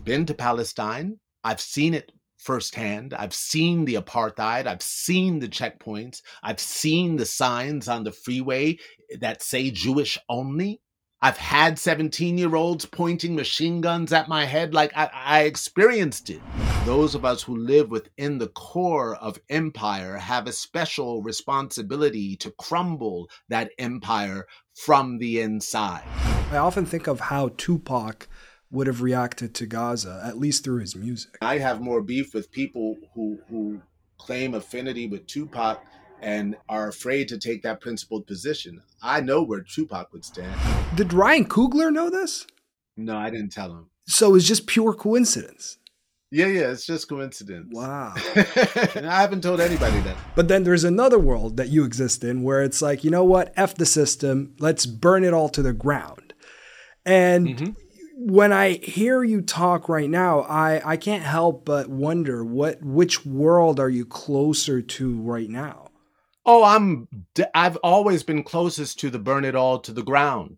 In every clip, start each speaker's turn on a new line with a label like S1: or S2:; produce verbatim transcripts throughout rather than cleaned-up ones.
S1: been to Palestine. I've seen it firsthand. I've seen the apartheid. I've seen the checkpoints. I've seen the signs on the freeway that say Jewish only. I've had seventeen-year-olds pointing machine guns at my head. Like, I, I experienced it. Those of us who live within the core of empire have a special responsibility to crumble that empire from the inside.
S2: I often think of how Tupac would have reacted to Gaza, at least through his music.
S1: I have more beef with people who, who claim affinity with Tupac and are afraid to take that principled position. I know where Tupac would stand.
S2: Did Ryan Coogler know this?
S1: No, I didn't tell him.
S2: So it's just pure coincidence?
S1: Yeah, yeah, it's just coincidence.
S2: Wow.
S1: And I haven't told anybody that.
S2: But then there's another world that you exist in where it's like, you know what? F the system. Let's burn it all to the ground. And mm-hmm. when I hear you talk right now, I, I can't help but wonder what which world are you closer to right now?
S1: Oh, I'm, I've always been closest to the burn it all to the ground.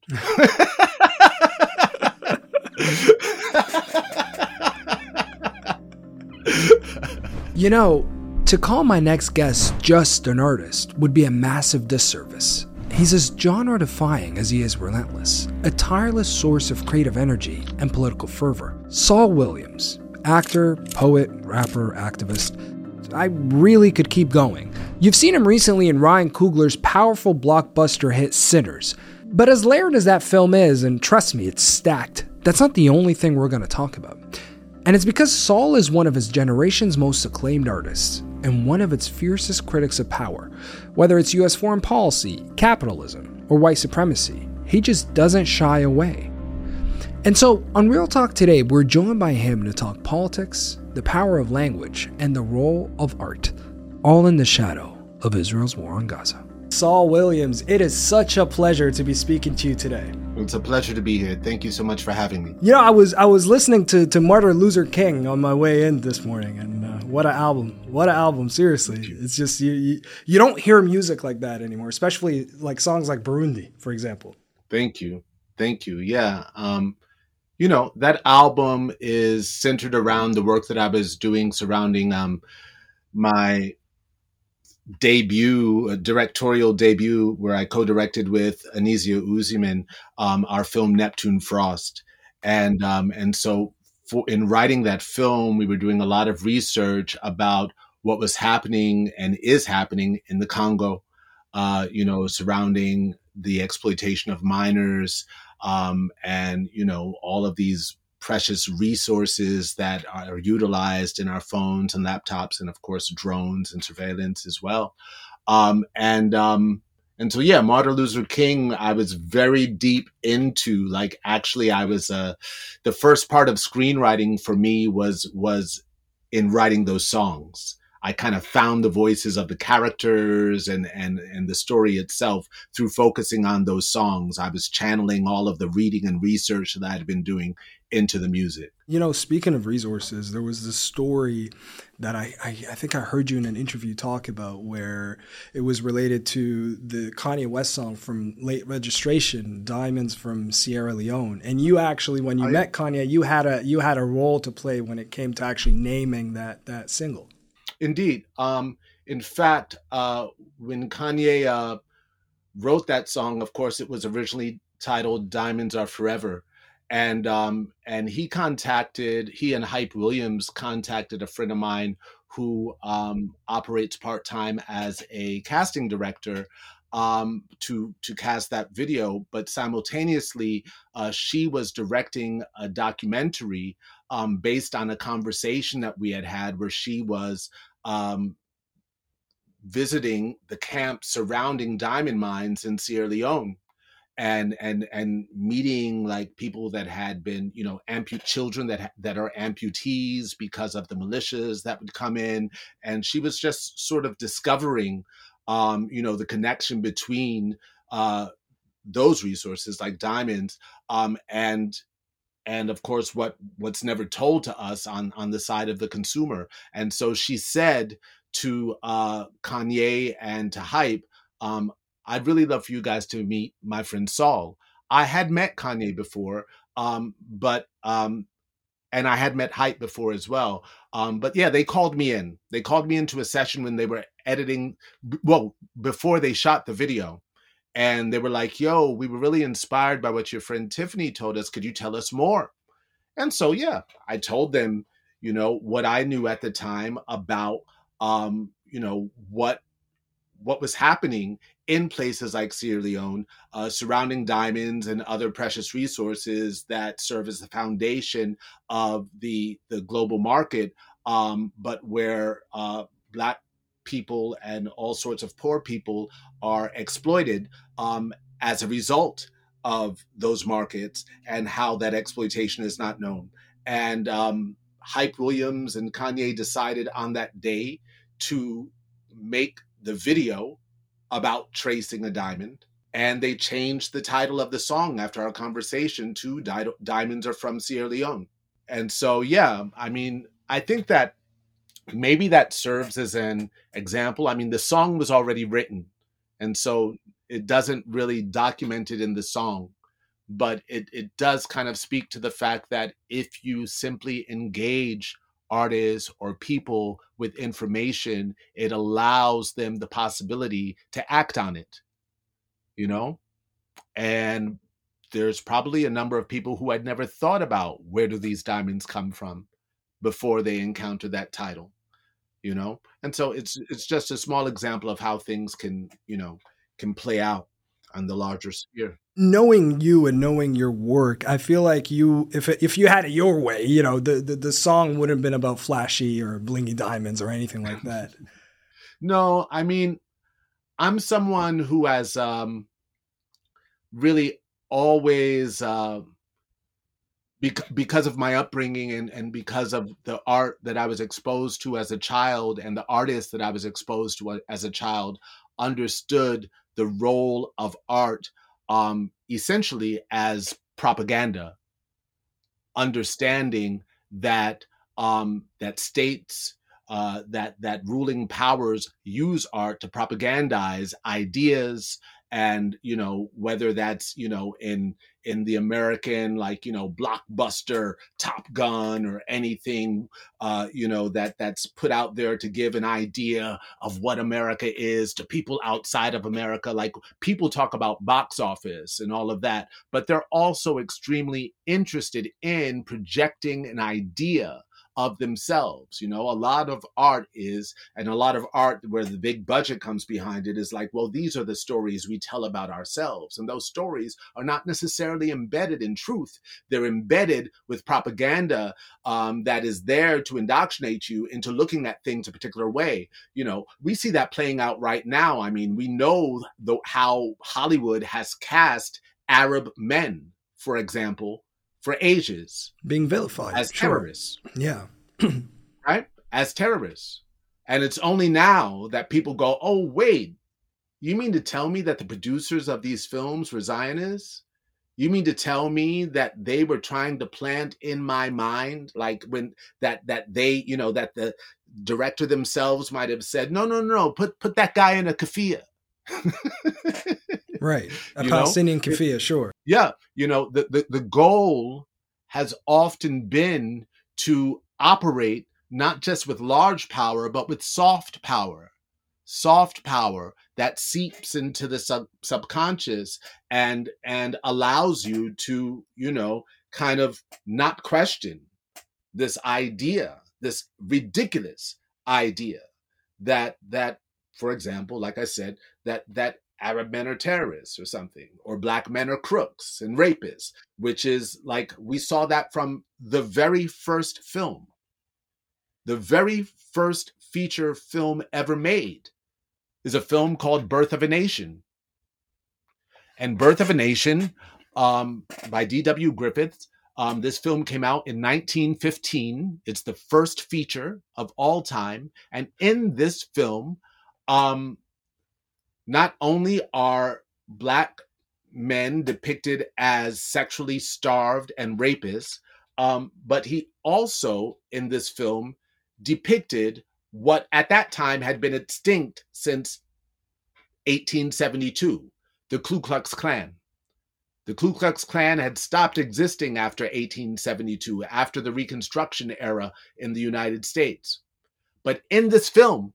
S2: You know, to call my next guest just an artist would be a massive disservice. He's as genre-defying as he is relentless, a tireless source of creative energy and political fervor. Saul Williams, actor, poet, rapper, activist. I really could keep going. You've seen him recently in Ryan Coogler's powerful blockbuster hit Sinners. But as layered as that film is, and trust me, it's stacked, that's not the only thing we're going to talk about. And it's because Saul is one of his generation's most acclaimed artists, and one of its fiercest critics of power. Whether it's U S foreign policy, capitalism, or white supremacy, he just doesn't shy away. And so, on Real Talk today, we're joined by him to talk politics, the power of language, and the role of art, all in the shadow of Israel's war on Gaza. Saul Williams, it is such a pleasure to be speaking to you today.
S1: It's a pleasure to be here. Thank you so much for having me.
S2: You know, I was I was listening to, to Martin Luther King on my way in this morning, and uh, what an album. What an album, seriously. It's just, you, you you don't hear music like that anymore, especially like songs like Burundi, for example.
S1: Thank you. Thank you. Yeah. Um, you know, that album is centered around the work that I was doing surrounding um, my debut, a directorial debut, where I co-directed with Anisia Uziman, um, our film Neptune Frost. And um, and so for, in writing that film, we were doing a lot of research about what was happening and is happening in the Congo, uh, you know, surrounding the exploitation of minors, um, and, you know, all of these precious resources that are utilized in our phones and laptops, and of course drones and surveillance as well. Um, and um, and so, yeah, Martin Luther King, I was very deep into. Like, actually, I was uh, the first part of screenwriting for me was was in writing those songs. I kind of found the voices of the characters and, and, and the story itself through focusing on those songs. I was channeling all of the reading and research that I had been doing into the music.
S2: You know, speaking of resources, there was this story that I, I, I think I heard you in an interview talk about, where it was related to the Kanye West song from Late Registration, Diamonds from Sierra Leone. And you actually, when you I, met Kanye, you had a you had a role to play when it came to actually naming that that single.
S1: Indeed. Um, in fact, uh, when Kanye uh, wrote that song, of course, it was originally titled Diamonds Are Forever. And um, and he contacted, he and Hype Williams contacted a friend of mine who um, operates part-time as a casting director um, to, to cast that video. But simultaneously, uh, she was directing a documentary um, based on a conversation that we had had, where she was um, visiting the camps surrounding diamond mines in Sierra Leone. And and and meeting like people that had been, you know, ampu- children that ha- that are amputees because of the militias that would come in, and she was just sort of discovering, um, you know, the connection between uh, those resources like diamonds, um, and and of course what what's never told to us on on the side of the consumer. And so she said to uh, Kanye and to Hype, Um, I'd really love for you guys to meet my friend Saul. I had met Kanye before, um, but um, and I had met Hype before as well. Um, but yeah, they called me in. They called me into a session when they were editing, well, before they shot the video. And they were like, yo, we were really inspired by what your friend Tiffany told us. Could you tell us more? And so, yeah, I told them, you know, what I knew at the time about, um, you know, what what was happening in places like Sierra Leone, uh, surrounding diamonds and other precious resources that serve as the foundation of the the global market, um, but where uh, Black people and all sorts of poor people are exploited um, as a result of those markets, and how that exploitation is not known. And um, Hype Williams and Kanye decided on that day to make the video about tracing a diamond, and they changed the title of the song after our conversation to Di- Diamonds Are From Sierra Leone. And so, yeah, I mean, I think that maybe that serves as an example. I mean, the song was already written, and so it doesn't really document it in the song, but it, it does kind of speak to the fact that if you simply engage artists or people with information, it allows them the possibility to act on it, you know? And there's probably a number of people who had never thought about where do these diamonds come from before they encounter that title, you know? And so it's it's just a small example of how things can, you know, can play out on the larger sphere.
S2: Knowing you and knowing your work, I feel like you, if if you had it your way, you know, the, the, the song wouldn't have been about flashy or blingy diamonds or anything like that.
S1: No, I mean, I'm someone who has um, really always, uh, bec- because of my upbringing and, and because of the art that I was exposed to as a child and the artists that I was exposed to as a child, understood the role of art um, essentially as propaganda, understanding that um, that states, uh, that that ruling powers use art to propagandize ideas, and you know, whether that's, you know, in in the American, like, you know, blockbuster Top Gun or anything, uh, you know, that that's put out there to give an idea of what America is to people outside of America. Like, people talk about box office and all of that, but they're also extremely interested in projecting an idea of themselves. You know, a lot of art is, and a lot of art where the big budget comes behind it is like, well, these are the stories we tell about ourselves. And those stories are not necessarily embedded in truth. They're embedded with propaganda um, that is there to indoctrinate you into looking at things a particular way. You know, we see that playing out right now. I mean, we know the, how Hollywood has cast Arab men, for example, for ages,
S2: being vilified
S1: as
S2: sure.
S1: terrorists.
S2: Yeah.
S1: Right? As terrorists. And it's only now that people go, oh, wait, you mean to tell me that the producers of these films were Zionists? You mean to tell me that they were trying to plant in my mind, like when that that they, you know, that the director themselves might have said, no, no, no, put put that guy in a keffiyeh.
S2: Right. A
S1: You
S2: Palestinian
S1: know?
S2: keffiyeh, sure.
S1: Yeah. You know, the, the, the goal has often been to operate not just with large power, but with soft power. Soft power that seeps into the sub- subconscious and and allows you to, you know, kind of not question this idea, this ridiculous idea that that, for example, like I said, that that Arab men are terrorists or something, or black men are crooks and rapists, which is like, we saw that from the very first film. The very first feature film ever made is a film called Birth of a Nation. And Birth of a Nation um, by D W Griffith. Um, this film came out in nineteen fifteen. It's the first feature of all time. And in this film, um, not only are black men depicted as sexually starved and rapists, um, but he also, in this film, depicted what at that time had been extinct since eighteen seventy-two, the Ku Klux Klan. The Ku Klux Klan had stopped existing after eighteen seventy-two, after the Reconstruction era in the United States. But in this film,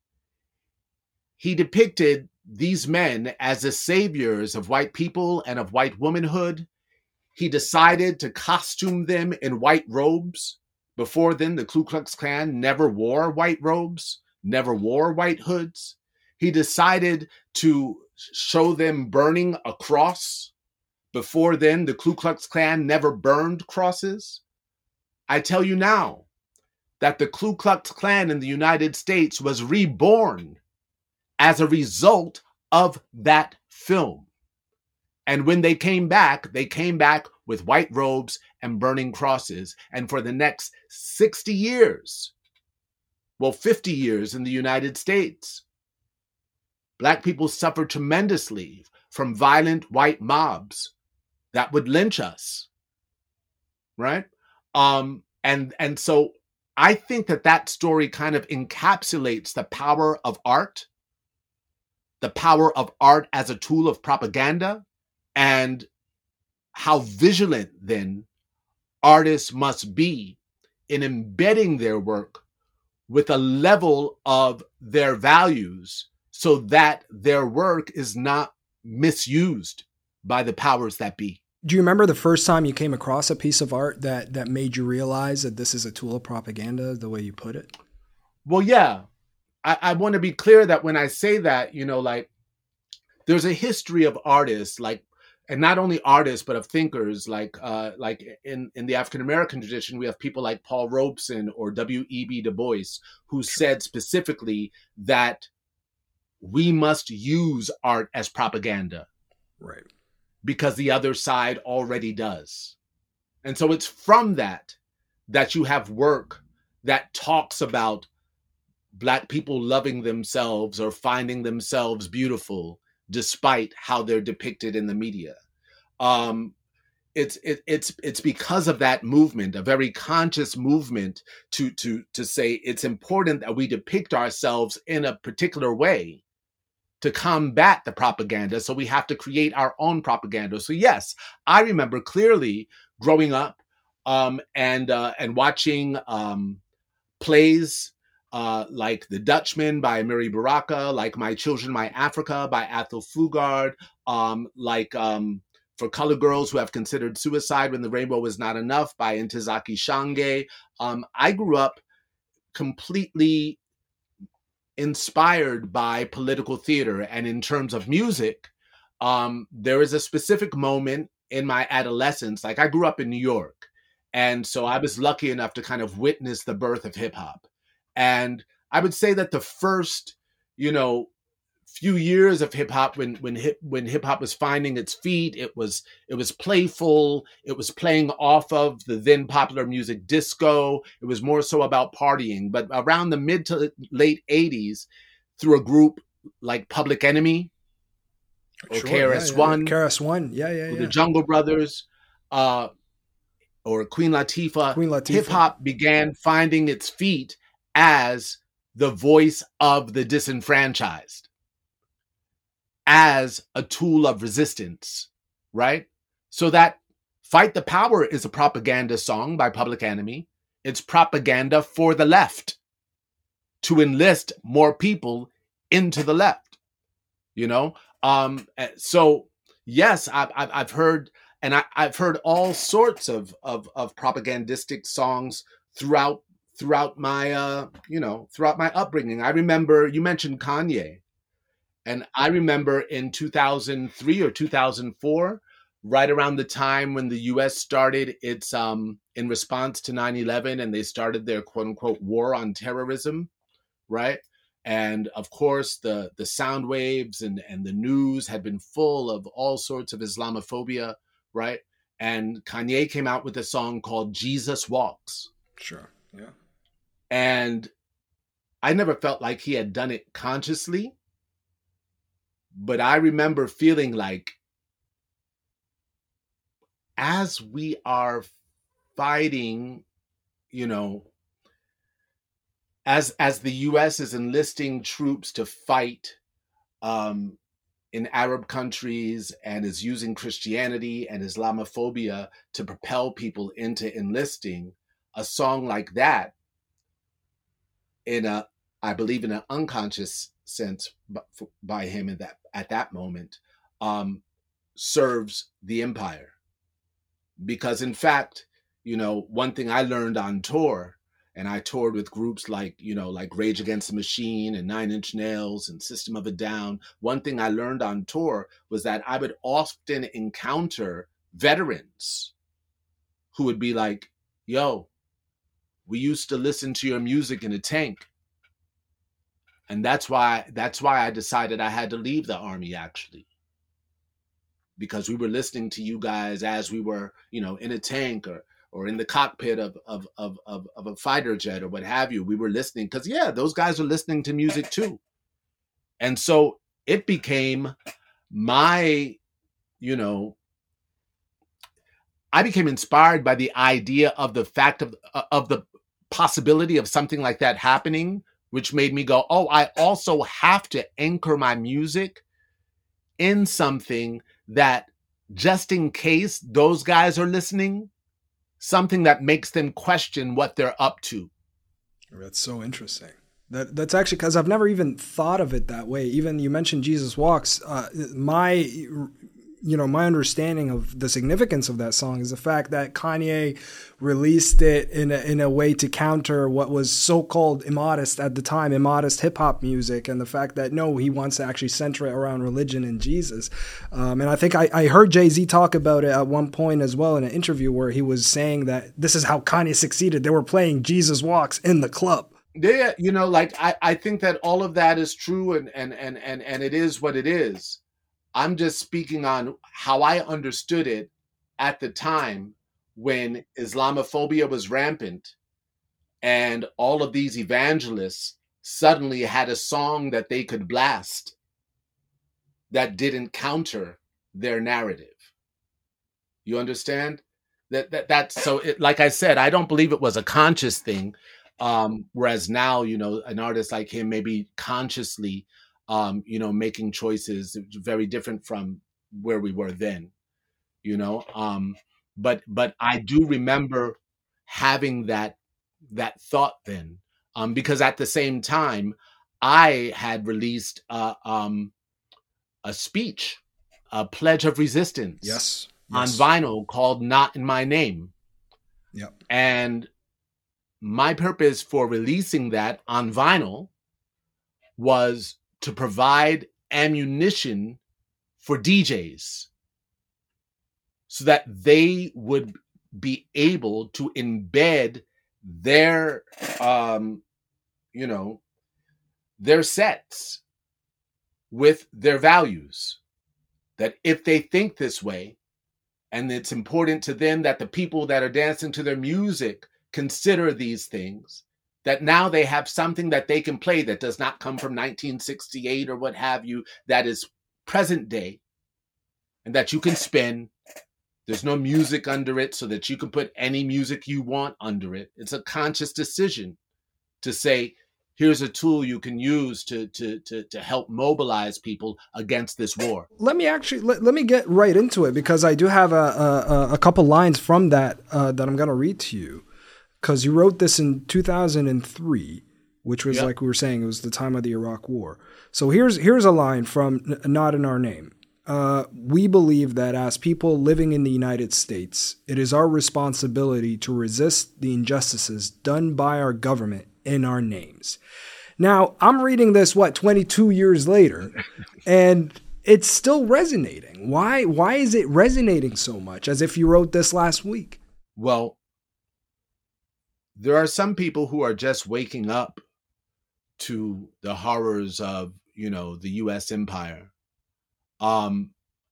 S1: he depicted these men as the saviors of white people and of white womanhood. He decided to costume them in white robes. Before then, the Ku Klux Klan never wore white robes, never wore white hoods. He decided to show them burning a cross. Before then, the Ku Klux Klan never burned crosses. I tell you now that the Ku Klux Klan in the United States was reborn as a result of that film. And when they came back, they came back with white robes and burning crosses. And for the next sixty years, well, fifty years in the United States, Black people suffered tremendously from violent white mobs that would lynch us, right? Um, and, and so I think that that story kind of encapsulates the power of art, the power of art as a tool of propaganda, and how vigilant then artists must be in embedding their work with a level of their values so that their work is not misused by the powers that be.
S2: Do you remember the first time you came across a piece of art that that made you realize that this is a tool of propaganda, the way you put it?
S1: Well, yeah. I, I want to be clear that when I say that, you know, like, there's a history of artists, like, and not only artists, but of thinkers, like uh, like in, in the African-American tradition, we have people like Paul Robeson or W E B Du Bois, who said specifically that we must use art as propaganda.
S2: Right.
S1: Because the other side already does. And so it's from that that you have work that talks about Black people loving themselves or finding themselves beautiful despite how they're depicted in the media. Um, it's it, it's it's because of that movement, a very conscious movement to to to say it's important that we depict ourselves in a particular way to combat the propaganda. So we have to create our own propaganda. So yes, I remember clearly growing up um, and uh, and watching um, plays uh, like The Dutchman by Amiri Baraka, like My Children, My Africa by Athol Fugard, um, like um, For Colored Girls Who Have Considered Suicide When the Rainbow Was Not Enough by Ntozake Shange. Um, I grew up completely inspired by political theater. And in terms of music, um, there is a specific moment in my adolescence. Like, I grew up in New York. And so I was lucky enough to kind of witness the birth of hip hop. And I would say that the first, you know, few years of hip hop, when when hip when hip hop was finding its feet, it was it was playful. It was playing off of the then popular music disco. It was more so about partying. But around the mid to late eighties, through a group like Public Enemy or
S2: Sure,
S1: K R S One,
S2: yeah, yeah. K R S One, yeah, yeah, yeah.
S1: the Jungle Brothers, uh, or Queen Latifah,
S2: Queen Latifah.
S1: hip hop began finding its feet as the voice of the disenfranchised, as a tool of resistance, right? So that Fight the Power is a propaganda song by Public Enemy. It's propaganda for the left to enlist more people into the left, you know? Um, so yes, I've, I've heard, and I, I've heard all sorts of, of, of propagandistic songs throughout, throughout my, uh, you know, throughout my upbringing. I remember you mentioned Kanye. And I remember in two thousand three or two thousand four, right around the time when the U S started its, um, in response to nine eleven, and they started their quote unquote war on terrorism, right? And of course, the, the sound waves and, and the news had been full of all sorts of Islamophobia, right? And Kanye came out with a song called Jesus Walks.
S2: Sure, yeah.
S1: And I never felt like he had done it consciously. But I remember feeling like, as we are fighting, you know, as as the U S is enlisting troops to fight um, in Arab countries and is using Christianity and Islamophobia to propel people into enlisting, a song like that, in a, I believe in an unconscious sense by him in that at that moment, um, serves the empire. Because in fact, you know, one thing I learned on tour, and I toured with groups like, you know, like Rage Against the Machine and Nine Inch Nails and System of a Down. One thing I learned on tour was that I would often encounter veterans who would be like, yo, we used to listen to your music in a tank. And that's why, that's why I decided I had to leave the Army, actually. Because we were listening to you guys as we were, you know, in a tank or or in the cockpit of of of of, of a fighter jet or what have you. We were listening because, yeah, those guys are listening to music too. And so it became my, you know, I became inspired by the idea of the fact of of the possibility of something like that happening, which made me go, oh, I also have to anchor my music in something that, just in case those guys are listening, something that makes them question what they're up to.
S2: That's so interesting. That that's actually, because I've never even thought of it that way. Even you mentioned Jesus Walks. Uh, my you know, my understanding of the significance of that song is the fact that Kanye released it in a, in a way to counter what was so-called immodest at the time, immodest hip-hop music, and the fact that, no, he wants to actually center it around religion and Jesus. Um, and I think I, I heard Jay-Z talk about it at one point as well in an interview where he was saying that this is how Kanye succeeded. They were playing Jesus Walks in the club.
S1: Yeah, you know, like, I, I think that all of that is true, and, and, and, and, and it is what it is. I'm just speaking on how I understood it at the time when Islamophobia was rampant and all of these evangelists suddenly had a song that they could blast that didn't counter their narrative. You understand? That that that's so it, like I said, I don't believe it was a conscious thing. Um, whereas now, you know, an artist like him maybe consciously Um, you know, making choices very different from where we were then, you know. Um, but but I do remember having that that thought then, um, because at the same time, I had released uh, um, a speech, a pledge of resistance,
S2: yes,
S1: on
S2: yes.
S1: vinyl called "Not in My Name."
S2: Yep.
S1: And my purpose for releasing that on vinyl was to provide ammunition for D Js so that they would be able to embed their, um, you know, their sets with their values. That if they think this way, and it's important to them that the people that are dancing to their music consider these things, that now they have something that they can play that does not come from nineteen sixty-eight or what have you, that is present day, and that you can spin. There's no music under it, so that you can put any music you want under it. It's a conscious decision to say, here's a tool you can use to to to, to help mobilize people against this war.
S2: Let me actually, let, let me get right into it, because I do have a, a, a couple lines from that uh, that I'm going to read to you. Because you wrote this in two thousand three, which was, yep, like we were saying, it was the time of the Iraq War. So here's here's a line from Not in Our Name. Uh, we believe that as people living in the United States, it is our responsibility to resist the injustices done by our government in our names. Now, I'm reading this, what, twenty-two years later, and it's still resonating. Why, why is it resonating so much, as if you wrote this last week?
S1: Well, there are some people who are just waking up to the horrors of, you know, the U S empire. Um,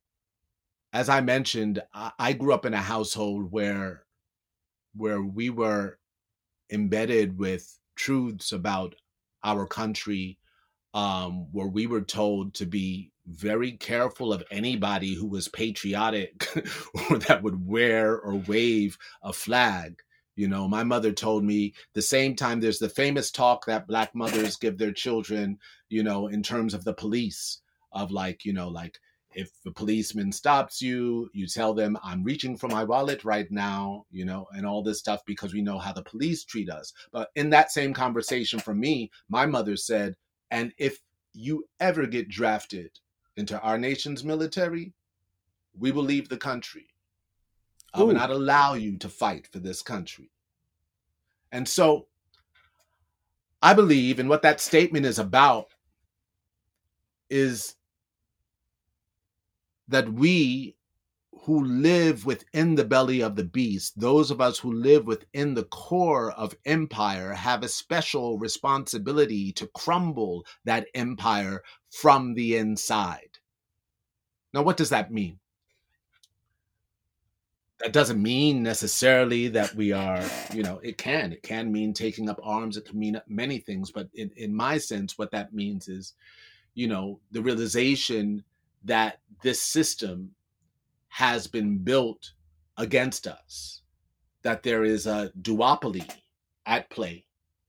S1: as I mentioned, I, I grew up in a household where, where we were embedded with truths about our country, um, where we were told to be very careful of anybody who was patriotic or that would wear or wave a flag. You know, my mother told me, the same time there's the famous talk that Black mothers give their children, you know, in terms of the police. of like, you know, like if the policeman stops you, you tell them, I'm reaching for my wallet right now, you know, and all this stuff because we know how the police treat us. But in that same conversation for me, my mother said, and if you ever get drafted into our nation's military, we will leave the country. I will not allow you to fight for this country. And so I believe, and what that statement is about is that we who live within the belly of the beast, those of us who live within the core of empire, have a special responsibility to crumble that empire from the inside. Now, what does that mean? That doesn't mean necessarily that we are, you know, it can. It can mean taking up arms. It can mean many things. But in, in my sense, what that means is, you know, the realization that this system has been built against us, that there is a duopoly at play,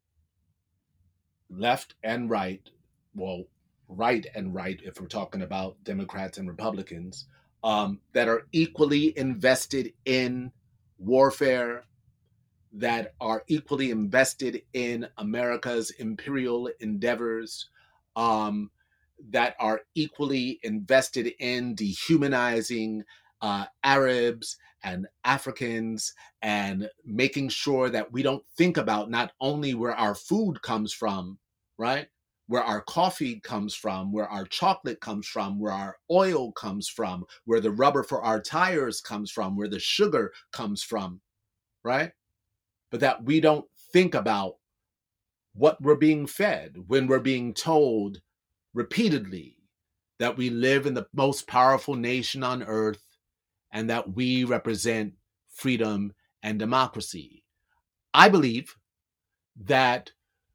S1: left and right, well, right and right, if we're talking about Democrats and Republicans, um, that are equally invested in warfare, that are equally invested in America's imperial endeavors, um, that are equally invested in dehumanizing uh, Arabs and Africans and making sure that we don't think about not only where our food comes from, right? Where our coffee comes from, where our chocolate comes from, where our oil comes from, where the rubber for our tires comes from, where the sugar comes from, right? But that we don't think about what we're being fed when we're being told repeatedly that we live in the most powerful nation on earth and that we represent freedom and democracy. I believe that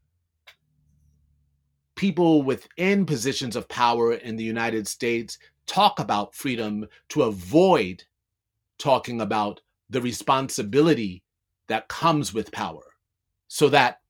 S1: people within positions of power in the United States talk about freedom to avoid talking about the responsibility that comes with power, so that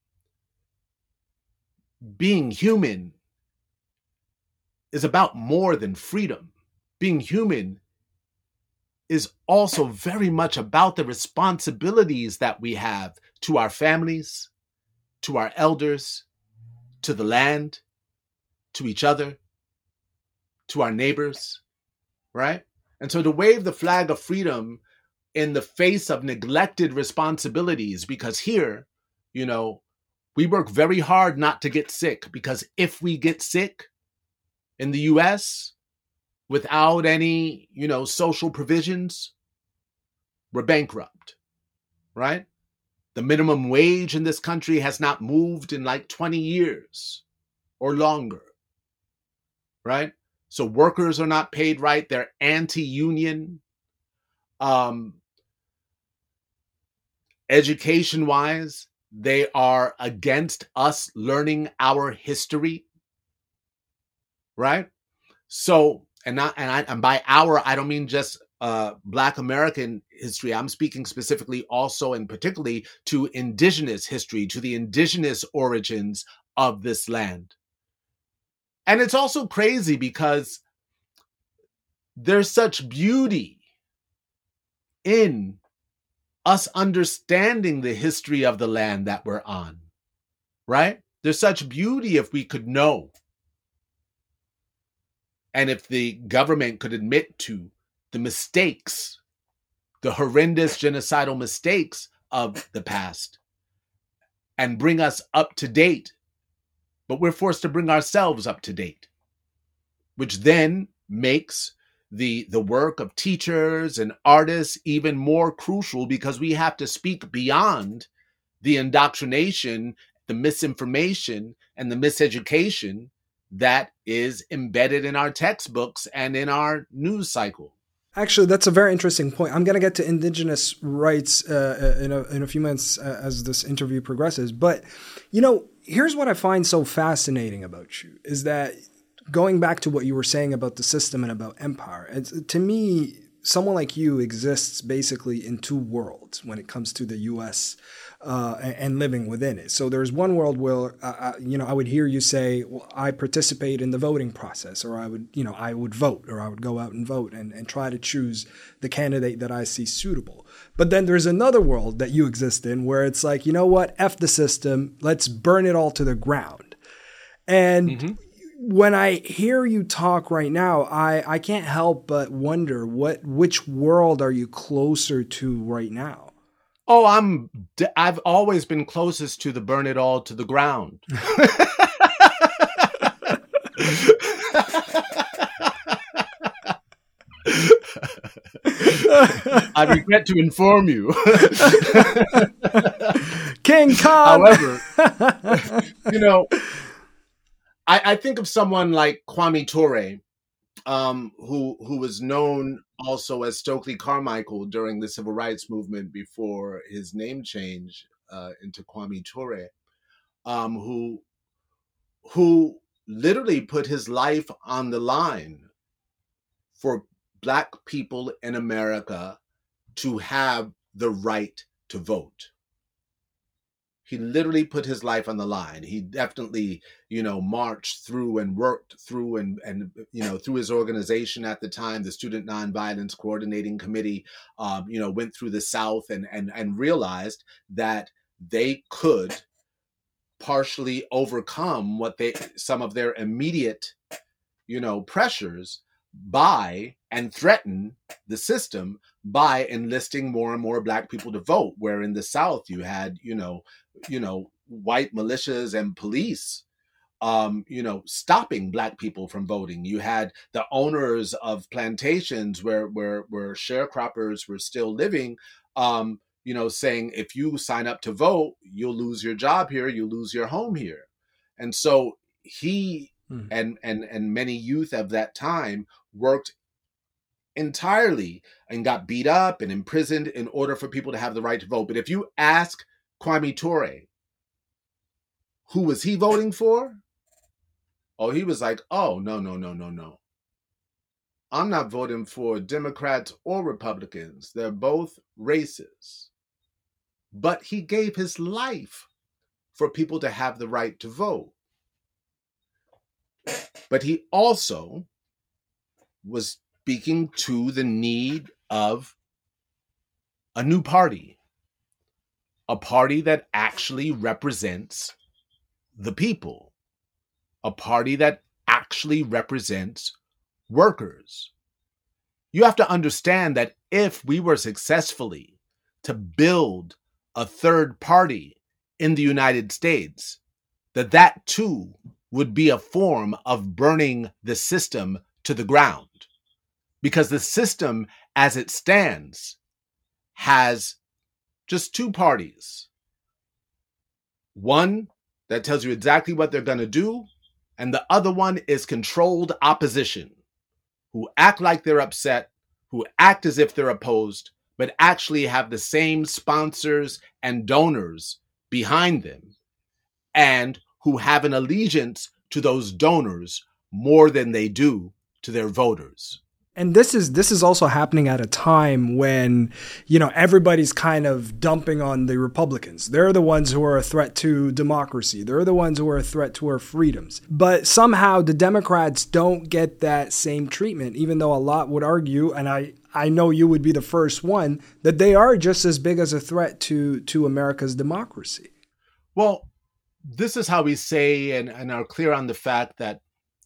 S1: being human is about more than freedom. Being human is also very much about the responsibilities that we have to our families, to our elders, to the land, to each other, to our neighbors, right? And so to wave the flag of freedom in the face of neglected responsibilities, because here, you know, we work very hard not to get sick, because if we get sick in the U S without any, you know, social provisions, we're bankrupt, right? The minimum wage in this country has not moved in like twenty years or longer, right? So workers are not paid right. They're anti-union. Um, education-wise, they are against us learning our history, right? So, and not, and I, and by our, I don't mean just uh, Black American history. I'm speaking specifically also and particularly to indigenous history, to the indigenous origins of this land. And it's also crazy because there's such beauty in us understanding the history of the land that we're on, right? There's such beauty if we could know. And if the government could admit to the mistakes, the horrendous genocidal mistakes of the past and bring us up to date. But we're forced to bring ourselves up to date, which then makes the, the work of teachers and artists even more crucial, because we have to speak beyond the indoctrination, the misinformation, and the miseducation that is embedded in our textbooks and in our news cycle.
S2: Actually, that's a very interesting point. I'm going to get to indigenous rights uh, in, a, in a few minutes uh, as this interview progresses. But, you know, here's what I find so fascinating about you is that going back to what you were saying about the system and about empire, it's, to me, someone like you exists basically in two worlds when it comes to the U S uh, and living within it. So there's one world where, uh, you know, I would hear you say, well, I participate in the voting process, or I would, you know, I would vote, or I would go out and vote and, and try to choose the candidate that I see suitable. But then there's another world that you exist in where it's like, you know what, F the system, let's burn it all to the ground. And mm-hmm. when I hear you talk right now, I, I can't help but wonder what which world are you closer to right now?
S1: Oh, I'm I've always been closest to the burn it all to the ground. I regret to inform you.
S2: King Kong.
S1: However, you know, I, I think of someone like Kwame Ture, um, who who was known also as Stokely Carmichael during the Civil Rights Movement before his name change uh, into Kwame Ture, um, who who literally put his life on the line for Black people in America to have the right to vote. He literally put his life on the line. He definitely, you know, marched through and worked through and, and you know, through his organization at the time, the Student Nonviolence Coordinating Committee, um, you know, went through the South and, and, and realized that they could partially overcome what they, some of their immediate, you know, pressures by and threaten the system by enlisting more and more Black people to vote, where in the South you had, you know, you know, white militias and police, um, you know, stopping Black people from voting. You had the owners of plantations where where where sharecroppers were still living, um, you know, saying if you sign up to vote, you'll lose your job here, you lose your home here. And so he mm. and and and many youth of that time worked entirely and got beat up and imprisoned in order for people to have the right to vote. But if you ask Kwame Ture, who was he voting for? Oh, he was like, oh, no, no, no, no, no. I'm not voting for Democrats or Republicans. They're both racist. But he gave his life for people to have the right to vote. But he also was speaking to the need of a new party, a party that actually represents the people, a party that actually represents workers. You have to understand that if we were successfully to build a third party in the United States, that that too would be a form of burning the system to the ground. Because the system as it stands has just two parties. One that tells you exactly what they're going to do, and the other one is controlled opposition, who act like they're upset, who act as if they're opposed, but actually have the same sponsors and donors behind them, and who have an allegiance to those donors more than they do to their voters.
S2: And this is this is also happening at a time when, you know, everybody's kind of dumping on the Republicans. They're the ones who are a threat to democracy. They're the ones who are a threat to our freedoms. But somehow the Democrats don't get that same treatment, even though a lot would argue, and I, I know you would be the first one, that they are just as big as a threat to, to America's democracy.
S1: Well, this is how we say and, and are clear on the fact that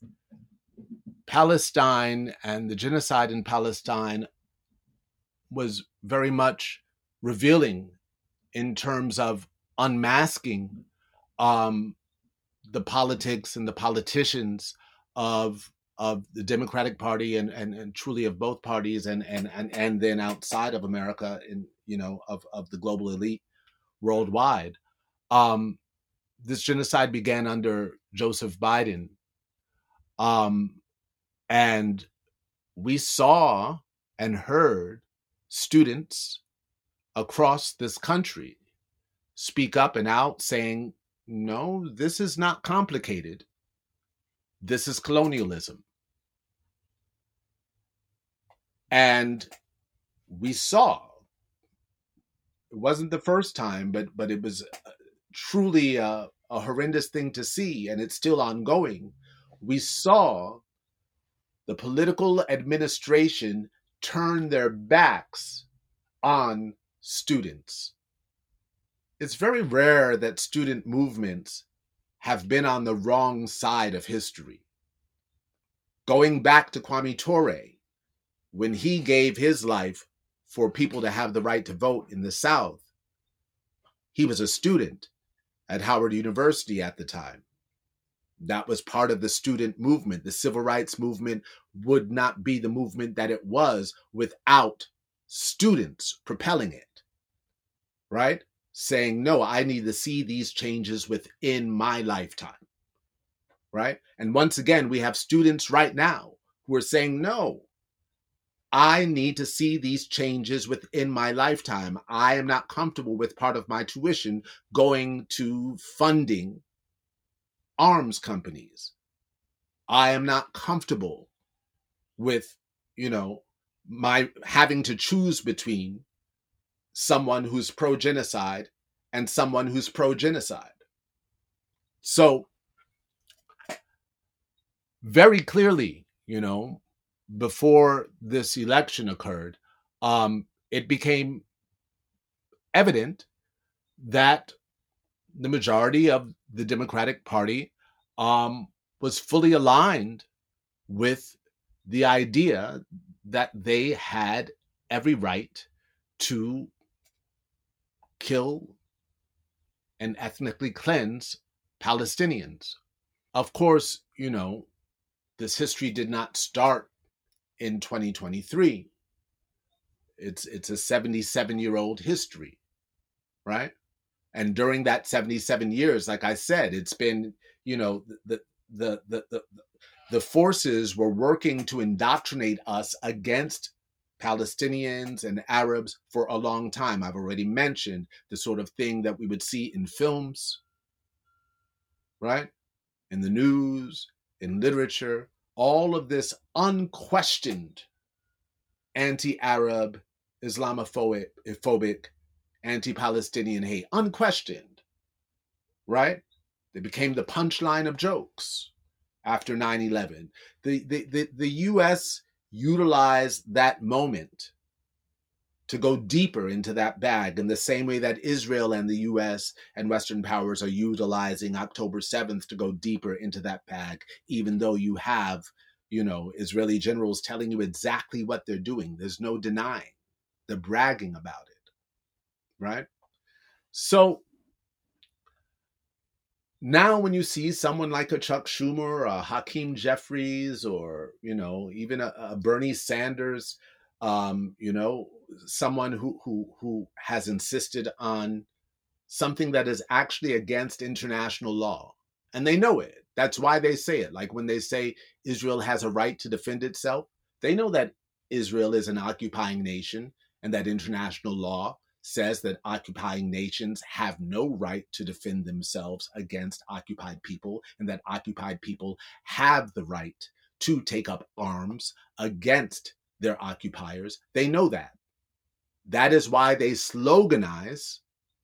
S1: Palestine and the genocide in Palestine was very much revealing in terms of unmasking um, the politics and the politicians of of the Democratic Party and and, and truly of both parties and, and and and then outside of America in you know of of the global elite worldwide. Um, this genocide began under Joseph Biden. Um, And we saw and heard students across this country speak up and out saying, no, this is not complicated. This is colonialism. And we saw, it wasn't the first time, but but it was truly a, a horrendous thing to see, and it's still ongoing. We saw the political administration turn their backs on students. It's very rare that student movements have been on the wrong side of history. Going back to Kwame Ture, when he gave his life for people to have the right to vote in the South, he was a student at Howard University at the time. That was part of the student movement. The civil rights movement would not be the movement that it was without students propelling it, right? Saying, no, I need to see these changes within my lifetime, right? And once again, we have students right now who are saying, no, I need to see these changes within my lifetime. I am not comfortable with part of my tuition going to funding arms companies. I am not comfortable with, you know, my having to choose between someone who's pro-genocide and someone who's pro-genocide. So very clearly, you know, before this election occurred, um, it became evident that the majority of the Democratic Party um, was fully aligned with the idea that they had every right to kill and ethnically cleanse Palestinians. Of course, you know, this history did not start in twenty twenty-three. It's it's a seventy-seven-year-old history, right? And during that seventy-seven years, like I said, it's been, you know, the the the the, the forces were working to indoctrinate us against Palestinians and Arabs for a long time. I've already mentioned the sort of thing that we would see in films, right? In the news, in literature, all of this unquestioned anti-Arab, Islamophobic, phobic, anti-Palestinian hate, unquestioned, right? They became the punchline of jokes after nine eleven. The, the, the, the U S utilized that moment to go deeper into that bag in the same way that Israel and the U S and Western powers are utilizing October seventh to go deeper into that bag, even though you have, you know, Israeli generals telling you exactly what they're doing. There's no denying. They're bragging about it. Right? So now when you see someone like a Chuck Schumer, a Hakeem Jeffries, or, you know, even a, a Bernie Sanders, um, you know, someone who, who, who has insisted on something that is actually against international law, and they know it. That's why they say it. Like when they say Israel has a right to defend itself, they know that Israel is an occupying nation and that international law says that occupying nations have no right to defend themselves against occupied people, and that occupied people have the right to take up arms against their occupiers. They know that. That is why they sloganize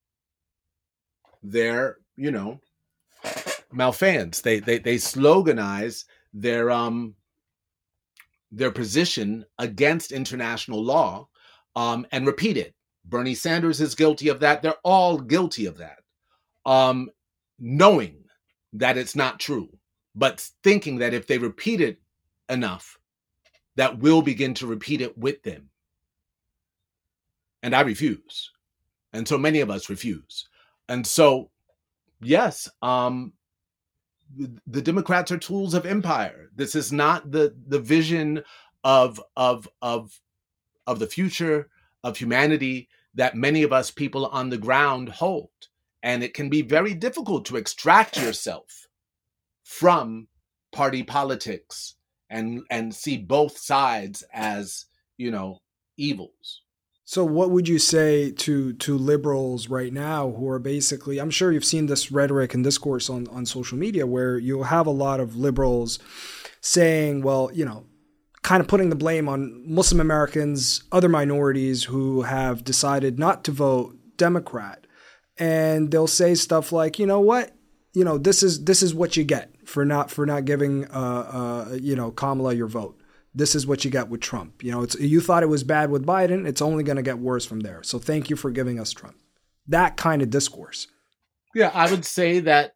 S1: their, you know, malfeasance. They they they sloganize their um their position against international law, um, and repeat it. Bernie Sanders is guilty of that. They're all guilty of that, um, knowing that it's not true, but thinking that if they repeat it enough, that we'll begin to repeat it with them. And I refuse. And so many of us refuse. And so, yes, um, the Democrats are tools of empire. This is not the, the vision of, of, of, of the future of humanity that many of us people on the ground hold. And it can be very difficult to extract yourself from party politics and, and see both sides as, you know, evils.
S2: So what would you say to to liberals right now who are basically, I'm sure you've seen this rhetoric and discourse on, on social media where you'll have a lot of liberals saying, well, you know, kind of putting the blame on Muslim Americans, other minorities who have decided not to vote Democrat. And they'll say stuff like, you know what, you know, this is this is what you get for not for not giving, uh, uh, you know, Kamala your vote. This is what you get with Trump. You know, it's, you thought it was bad with Biden. It's only going to get worse from there. So thank you for giving us Trump. That kind of discourse.
S1: Yeah, I would say that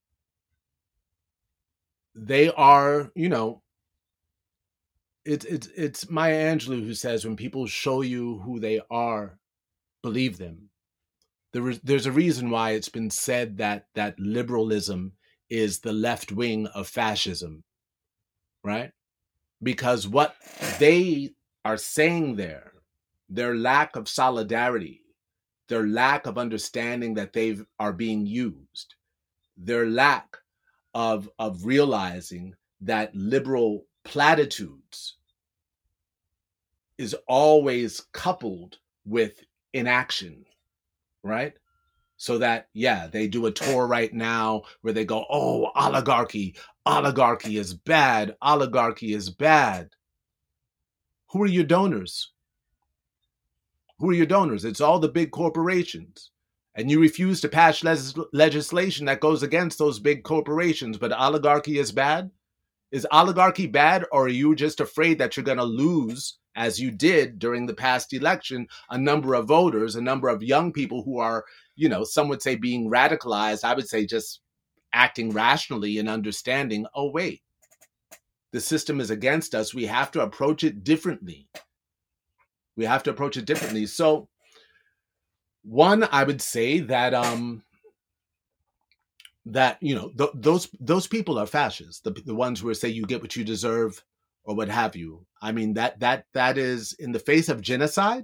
S1: they are, you know, it's it's it's Maya Angelou who says when people show you who they are, believe them. There is, there's a reason why it's been said that that liberalism is the left wing of fascism, right? Because what they are saying there, their lack of solidarity, their lack of understanding that they are being used, their lack of, of realizing that liberal platitudes is always coupled with inaction, right? So that, yeah, they do a tour right now where they go, oh, oligarchy, oligarchy is bad, oligarchy is bad. Who are your donors? Who are your donors? It's all the big corporations. And you refuse to pass les- legislation that goes against those big corporations, but oligarchy is bad? Is oligarchy bad, or are you just afraid that you're going to lose, as you did during the past election, a number of voters, a number of young people who are, you know, some would say being radicalized. I would say just acting rationally and understanding, oh, wait, the system is against us. We have to approach it differently. We have to approach it differently. So one, I would say that, um, that, you know, th- those those people are fascists, the, the ones who say you get what you deserve or what have you. I mean, that that that is in the face of genocide.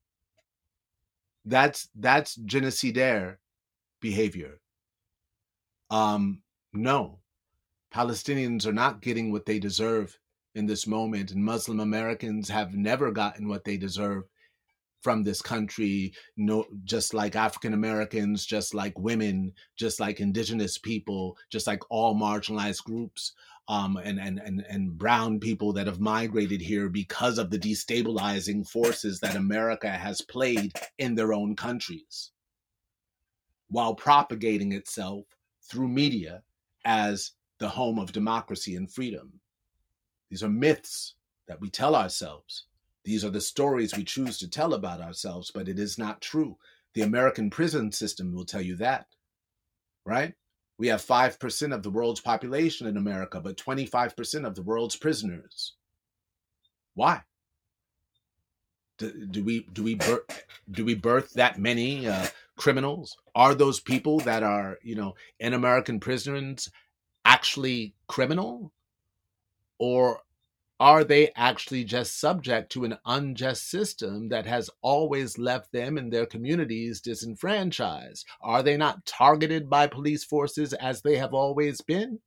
S1: That's that's genocidaire behavior. Um, no, Palestinians are not getting what they deserve in this moment, and Muslim Americans have never gotten what they deserve from this country. No, just like African Americans, just like women, just like indigenous people, just like all marginalized groups, um, and, and, and, and brown people that have migrated here because of the destabilizing forces that America has played in their own countries, while propagating itself through media as the home of democracy and freedom. These are myths that we tell ourselves. These are the stories we choose to tell about ourselves, but it is not true. The American prison system will tell you that, right? We have five percent of the world's population in America, but twenty-five percent of the world's prisoners. Why? Do, do we do we birth, do we birth that many uh, criminals? Are those people that are, you know, in American prisons actually criminal? Or are they actually just subject to an unjust system that has always left them and their communities disenfranchised? Are they not targeted by police forces as they have always been?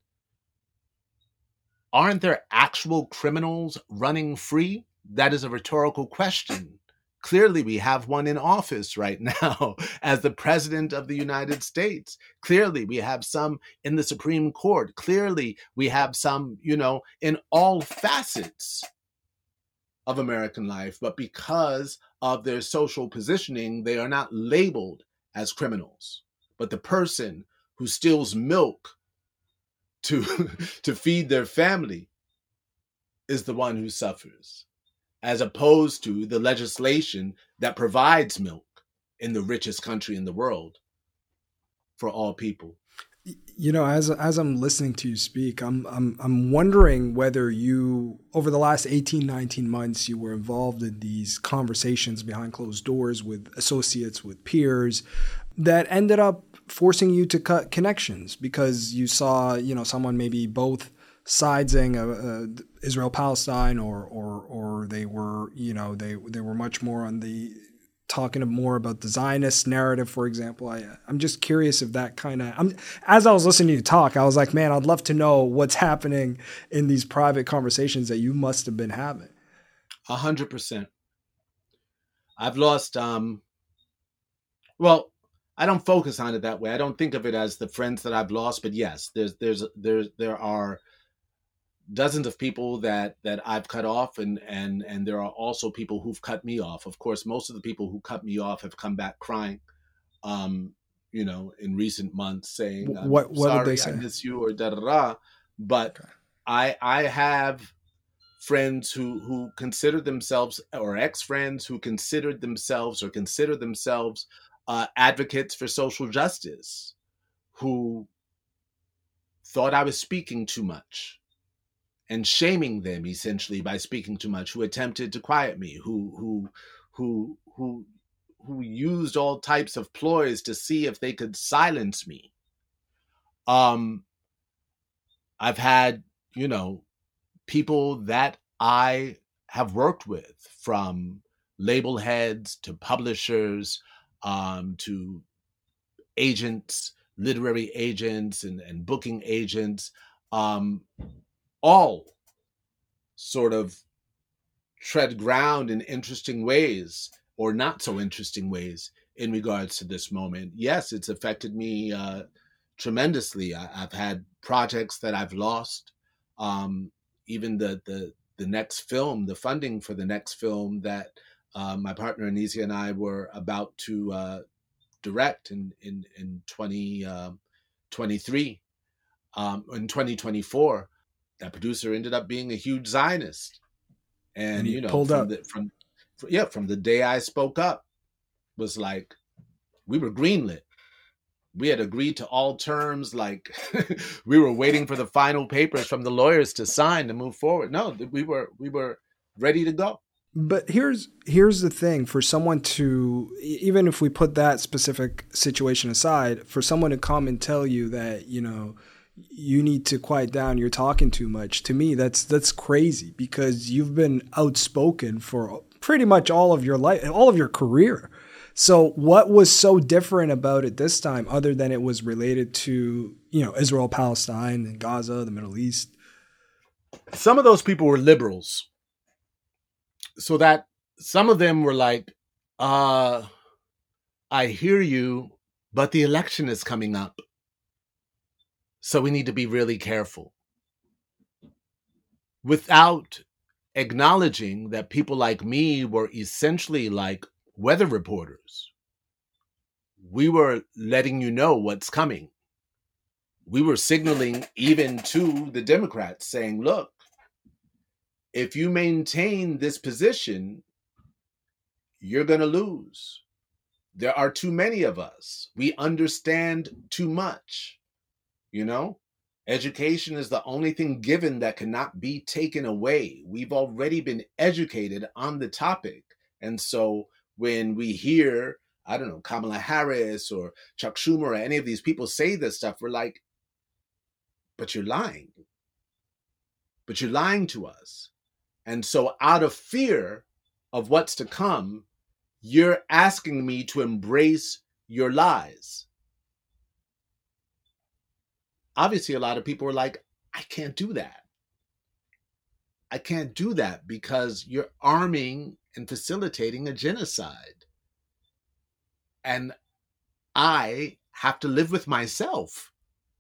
S1: Aren't there actual criminals running free? That is a rhetorical question. Clearly, we have one in office right now as the president of the United States. Clearly, we have some in the Supreme Court. Clearly, we have some, you know, in all facets of American life. But because of their social positioning, they are not labeled as criminals. But the person who steals milk to, to feed their family is the one who suffers, as opposed to the legislation that provides milk in the richest country in the world for all people.
S2: You know, as as I'm listening to you speak, I'm I'm I'm wondering whether you, over the last eighteen, nineteen months, you were involved in these conversations behind closed doors with associates, with peers, that ended up forcing you to cut connections because you saw, you know, someone maybe both siding uh, uh, Israel Palestine, or or or they were, you know, they they were much more on the talking more about the Zionist narrative, for example. I I'm just curious if that kind of, I'm as I was listening to you talk, I was like, man, I'd love to know what's happening in these private conversations that you must have been having.
S1: A hundred percent. I've lost. Um, well, I don't focus on it that way. I don't think of it as the friends that I've lost, but yes, there's there's there there are dozens of people that that I've cut off, and and and there are also people who've cut me off. Of course, most of the people who cut me off have come back crying, um, you know, in recent months, saying, "I'm
S2: What what did they
S1: sorry, I
S2: say?
S1: miss you," or da da da. But
S2: Okay.
S1: I I have friends who who consider themselves, or ex-friends who considered themselves or consider themselves uh, advocates for social justice, who thought I was speaking too much and shaming them essentially by speaking too much, who attempted to quiet me, who who who who who used all types of ploys to see if they could silence me. Um, I've had, you know, people that I have worked with, from label heads to publishers, um, to agents, literary agents, and, and booking agents, um, all sort of tread ground in interesting ways, or not so interesting ways, in regards to this moment. Yes, it's affected me uh, tremendously. I, I've had projects that I've lost. Um, even the, the the next film, the funding for the next film that uh, my partner Anisia and I were about to uh, direct in in in twenty twenty-three, um, in twenty twenty-four, that producer ended up being a huge Zionist.
S2: And
S1: And
S2: he
S1: you know,
S2: pulled
S1: from
S2: up.
S1: the from yeah, from the day I spoke up, was like, we were greenlit. We had agreed to all terms, like we were waiting for the final papers from the lawyers to sign to move forward. No, we were we were ready to go.
S2: But here's here's the thing: for someone to, e- even if we put that specific situation aside, for someone to come and tell you that, you know, you need to quiet down, you're talking too much, to me that's that's crazy, because you've been outspoken for pretty much all of your life, all of your career. So what was so different about it this time, other than it was related to, you know, Israel, Palestine, and Gaza, the Middle East?
S1: Some of those people were liberals, so that some of them were like, uh, I hear you, but the election is coming up, so we need to be really careful, without acknowledging that people like me were essentially like weather reporters. We were letting you know what's coming. We were signaling even to the Democrats, saying, look, if you maintain this position, you're going to lose. There are too many of us. We understand too much. You know, education is the only thing given that cannot be taken away. We've already been educated on the topic. And so when we hear, I don't know, Kamala Harris or Chuck Schumer or any of these people say this stuff, we're like, but you're lying. But you're lying to us. And so out of fear of what's to come, you're asking me to embrace your lies. Obviously, a lot of people are like, I can't do that. I can't do that because you're arming and facilitating a genocide. And I have to live with myself.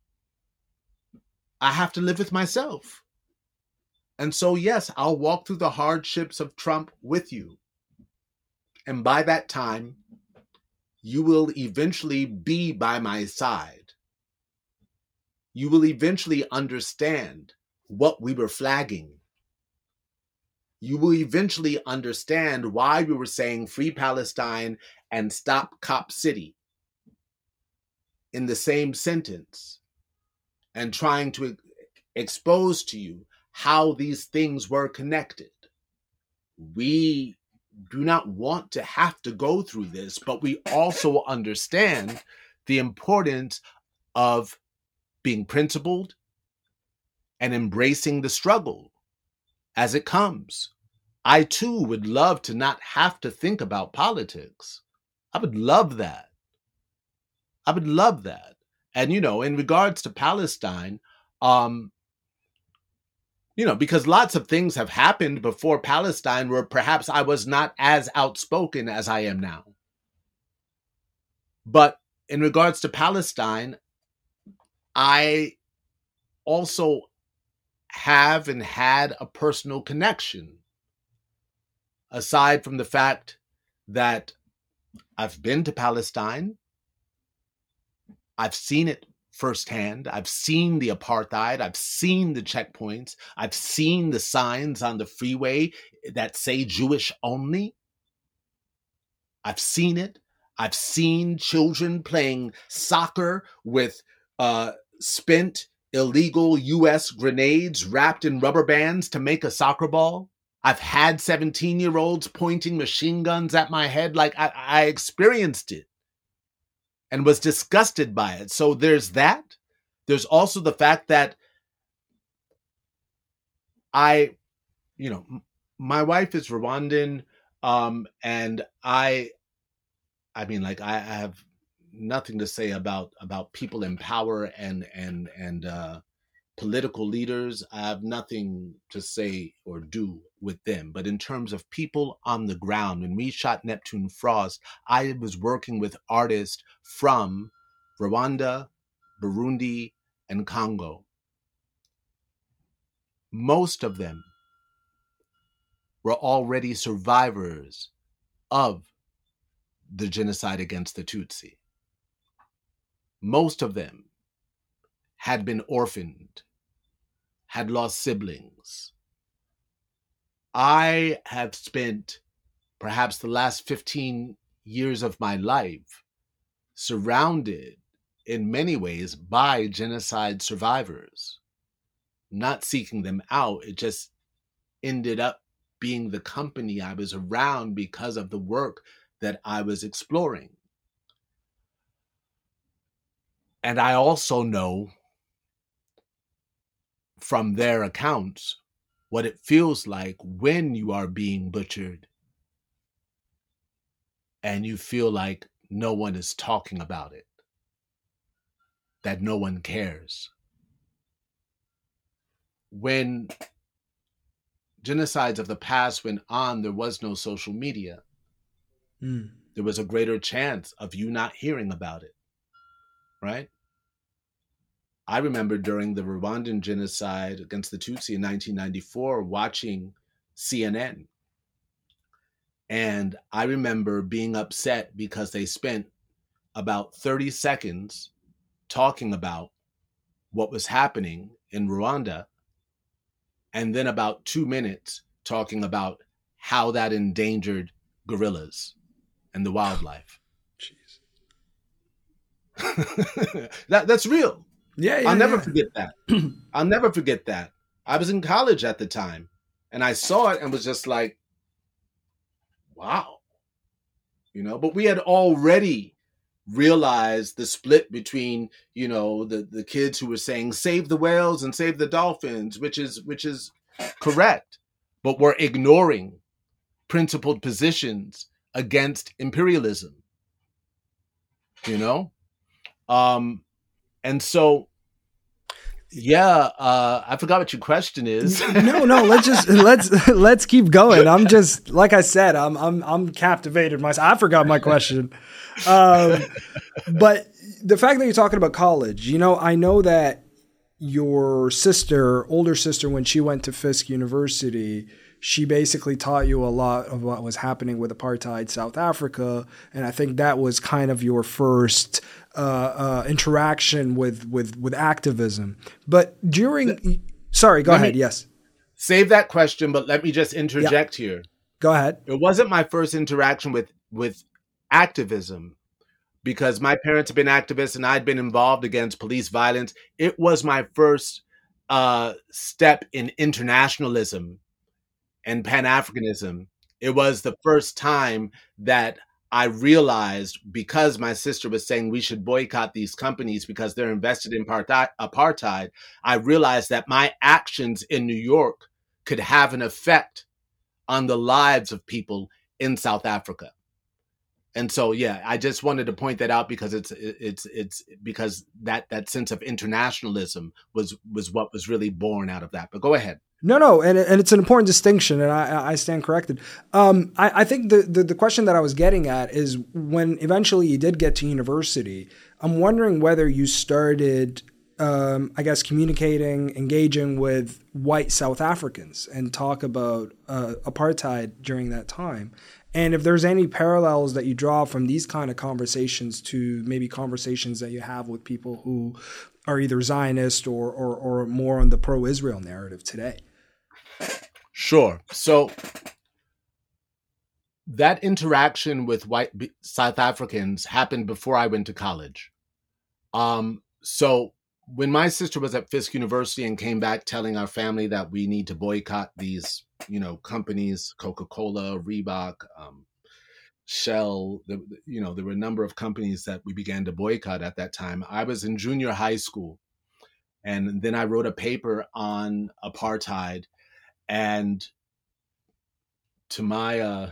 S1: I have to live with myself. And so, yes, I'll walk through the hardships of Trump with you. And by that time, you will eventually be by my side. You will eventually understand what we were flagging. You will eventually understand why we were saying free Palestine and stop Cop City in the same sentence, and trying to expose to you how these things were connected. We do not want to have to go through this, but we also understand the importance of being principled and embracing the struggle as it comes. I too would love to not have to think about politics. I would love that. I would love that. And, you know, in regards to Palestine, um, you know, because lots of things have happened before Palestine where perhaps I was not as outspoken as I am now. But in regards to Palestine, I also have and had a personal connection, aside from the fact that I've been to Palestine. I've seen it firsthand. I've seen the apartheid. I've seen the checkpoints. I've seen the signs on the freeway that say Jewish only. I've seen it. I've seen children playing soccer with uh, spent illegal U S grenades wrapped in rubber bands to make a soccer ball. I've had seventeen-year-olds pointing machine guns at my head. Like, I, I experienced it and was disgusted by it. So there's that. There's also the fact that I, you know, m- my wife is Rwandan, um, and I, I mean, like, I, I have nothing to say about about people in power and and and uh, political leaders. I have nothing to say or do with them. But in terms of people on the ground, when we shot Neptune Frost, I was working with artists from Rwanda, Burundi, and Congo. Most of them were already survivors of the genocide against the Tutsi. Most of them had been orphaned, had lost siblings. I have spent perhaps the last fifteen years of my life surrounded in many ways by genocide survivors, not seeking them out. It just ended up being the company I was around because of the work that I was exploring. And I also know from their accounts what it feels like when you are being butchered and you feel like no one is talking about it, that no one cares. When genocides of the past went on, there was no social media. Mm. There was a greater chance of you not hearing about it, right? I remember during the Rwandan genocide against the Tutsi in nineteen ninety-four, watching C N N. And I remember being upset because they spent about thirty seconds talking about what was happening in Rwanda, and then about two minutes talking about how that endangered gorillas and the wildlife. Jeez. that, that's real.
S2: Yeah, yeah,
S1: I'll never
S2: yeah.
S1: forget that. I'll never forget that. I was in college at the time, and I saw it and was just like, wow. You know, but we had already realized the split between, you know, the, the kids who were saying, save the whales and save the dolphins, which is which is correct. But we're ignoring principled positions against imperialism. You know? Um And so, yeah, uh, I forgot what your question is.
S2: no, no, let's just let's let's keep going. I'm just like I said, I'm I'm I'm captivated myself. I forgot my question, um, but the fact that you're talking about college, you know, I know that your sister, older sister, when she went to Fisk University, she basically taught you a lot of what was happening with apartheid South Africa, and I think that was kind of your first uh, uh, interaction with, with with activism. But during, sorry, go
S1: let
S2: ahead.
S1: Me,
S2: yes,
S1: save that question, but let me just interject yeah. here.
S2: Go ahead.
S1: It wasn't my first interaction with with activism, because my parents have been activists and I'd been involved against police violence. It was my first uh, step in internationalism and Pan-Africanism. It was the first time that I realized, because my sister was saying we should boycott these companies because they're invested in apartheid, I realized that my actions in New York could have an effect on the lives of people in South Africa. And so, yeah, I just wanted to point that out because it's it's it's because that that sense of internationalism was was what was really born out of that. But go ahead.
S2: No, no, and and it's an important distinction, and I, I stand corrected. Um, I, I think the, the the question that I was getting at is when eventually you did get to university, I'm wondering whether you started um, I guess, communicating, engaging with white South Africans and talk about uh, apartheid during that time. And if there's any parallels that you draw from these kind of conversations to maybe conversations that you have with people who are either Zionist or, or, or more on the pro-Israel narrative today.
S1: Sure. So that interaction with white South Africans happened before I went to college. Um, so when my sister was at Fisk University and came back telling our family that we need to boycott these, you know, companies, Coca-Cola, Reebok, um, Shell, the, you know, there were a number of companies that we began to boycott at that time. I was in junior high school, and then I wrote a paper on apartheid, and to my uh,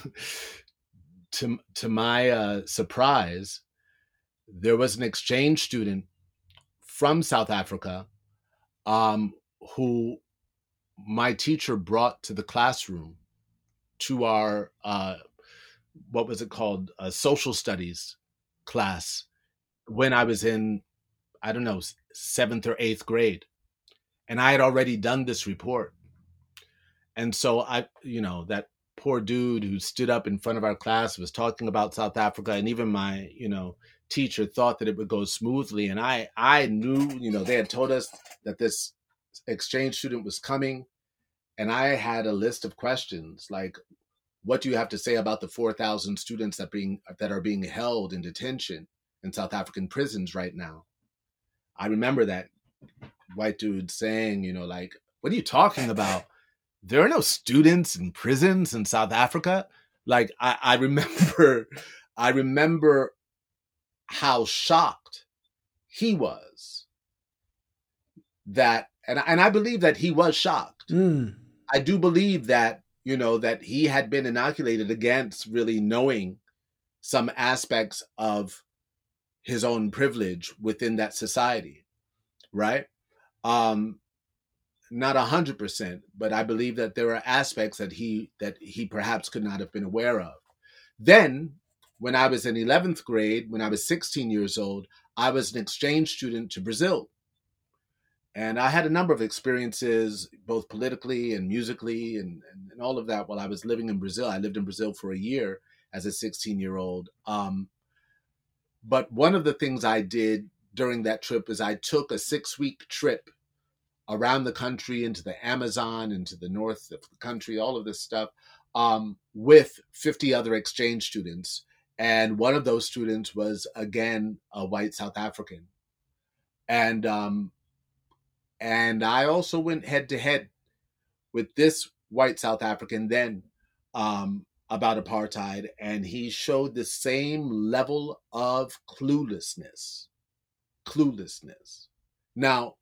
S1: to to my uh, surprise, there was an exchange student from South Africa um, who my teacher brought to the classroom to our uh, what was it called, a social studies class when I was in, I don't know, seventh or eighth grade. And I had already done this report. And so I, you know, that poor dude who stood up in front of our class was talking about South Africa, and even my, you know, teacher thought that it would go smoothly. And I, I knew, you know, they had told us that this exchange student was coming. And I had a list of questions like, what do you have to say about the four thousand students that being that are being held in detention in South African prisons right now? I remember that white dude saying, you know, like, what are you talking about? There are no students in prisons in South Africa. Like, I, I remember, I remember how shocked he was that, and, and I believe that he was shocked.
S2: Mm.
S1: I do believe that, you know, that he had been inoculated against really knowing some aspects of his own privilege within that society, right? Um, not a hundred percent, but I believe that there are aspects that he that he perhaps could not have been aware of. Then, when I was in eleventh grade, when I was sixteen years old, I was an exchange student to Brazil. And I had a number of experiences, both politically and musically and, and, and all of that while I was living in Brazil. I lived in Brazil for a year as a sixteen-year-old. Um, but one of the things I did during that trip is I took a six-week trip around the country, into the Amazon, into the north of the country, all of this stuff, um, with fifty other exchange students. And one of those students was, again, a white South African. And um, And I also went head to head with this white South African then um, about apartheid. And he showed the same level of cluelessness. Cluelessness. Now,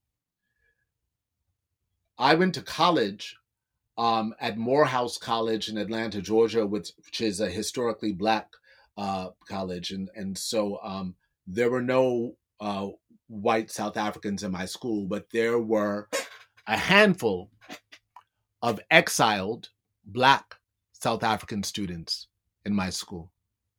S1: I went to college um, at Morehouse College in Atlanta, Georgia, which, which is a historically Black uh, college. And, and so um, there were no uh, white South Africans in my school, but there were a handful of exiled Black South African students in my school.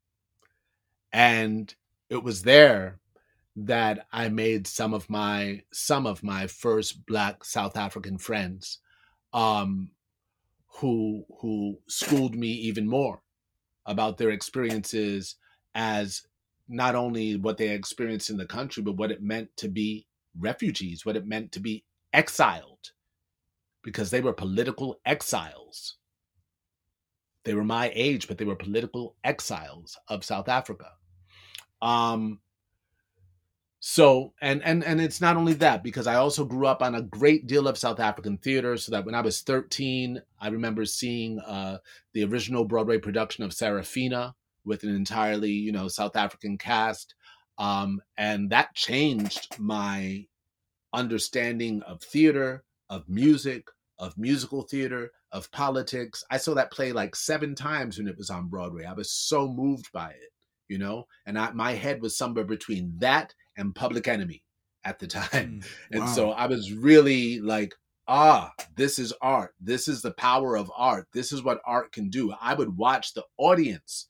S1: And it was there that I made some of my some of my first Black South African friends, um, who who schooled me even more about their experiences as not only what they experienced in the country, but what it meant to be refugees, what it meant to be exiled, because they were political exiles. They were my age, but they were political exiles of South Africa. Um, so, and, and, and it's not only that, because I also grew up on a great deal of South African theater, so that when I was thirteen, I remember seeing uh, the original Broadway production of Sarafina with an entirely, you know, South African cast. Um, and that changed my understanding of theater, of music, of musical theater, of politics. I saw that play like seven times when it was on Broadway. I was so moved by it, you know, and I, my head was somewhere between that and Public Enemy at the time. Mm, and wow. So I was really like, ah, this is art. This is the power of art. This is what art can do. I would watch the audience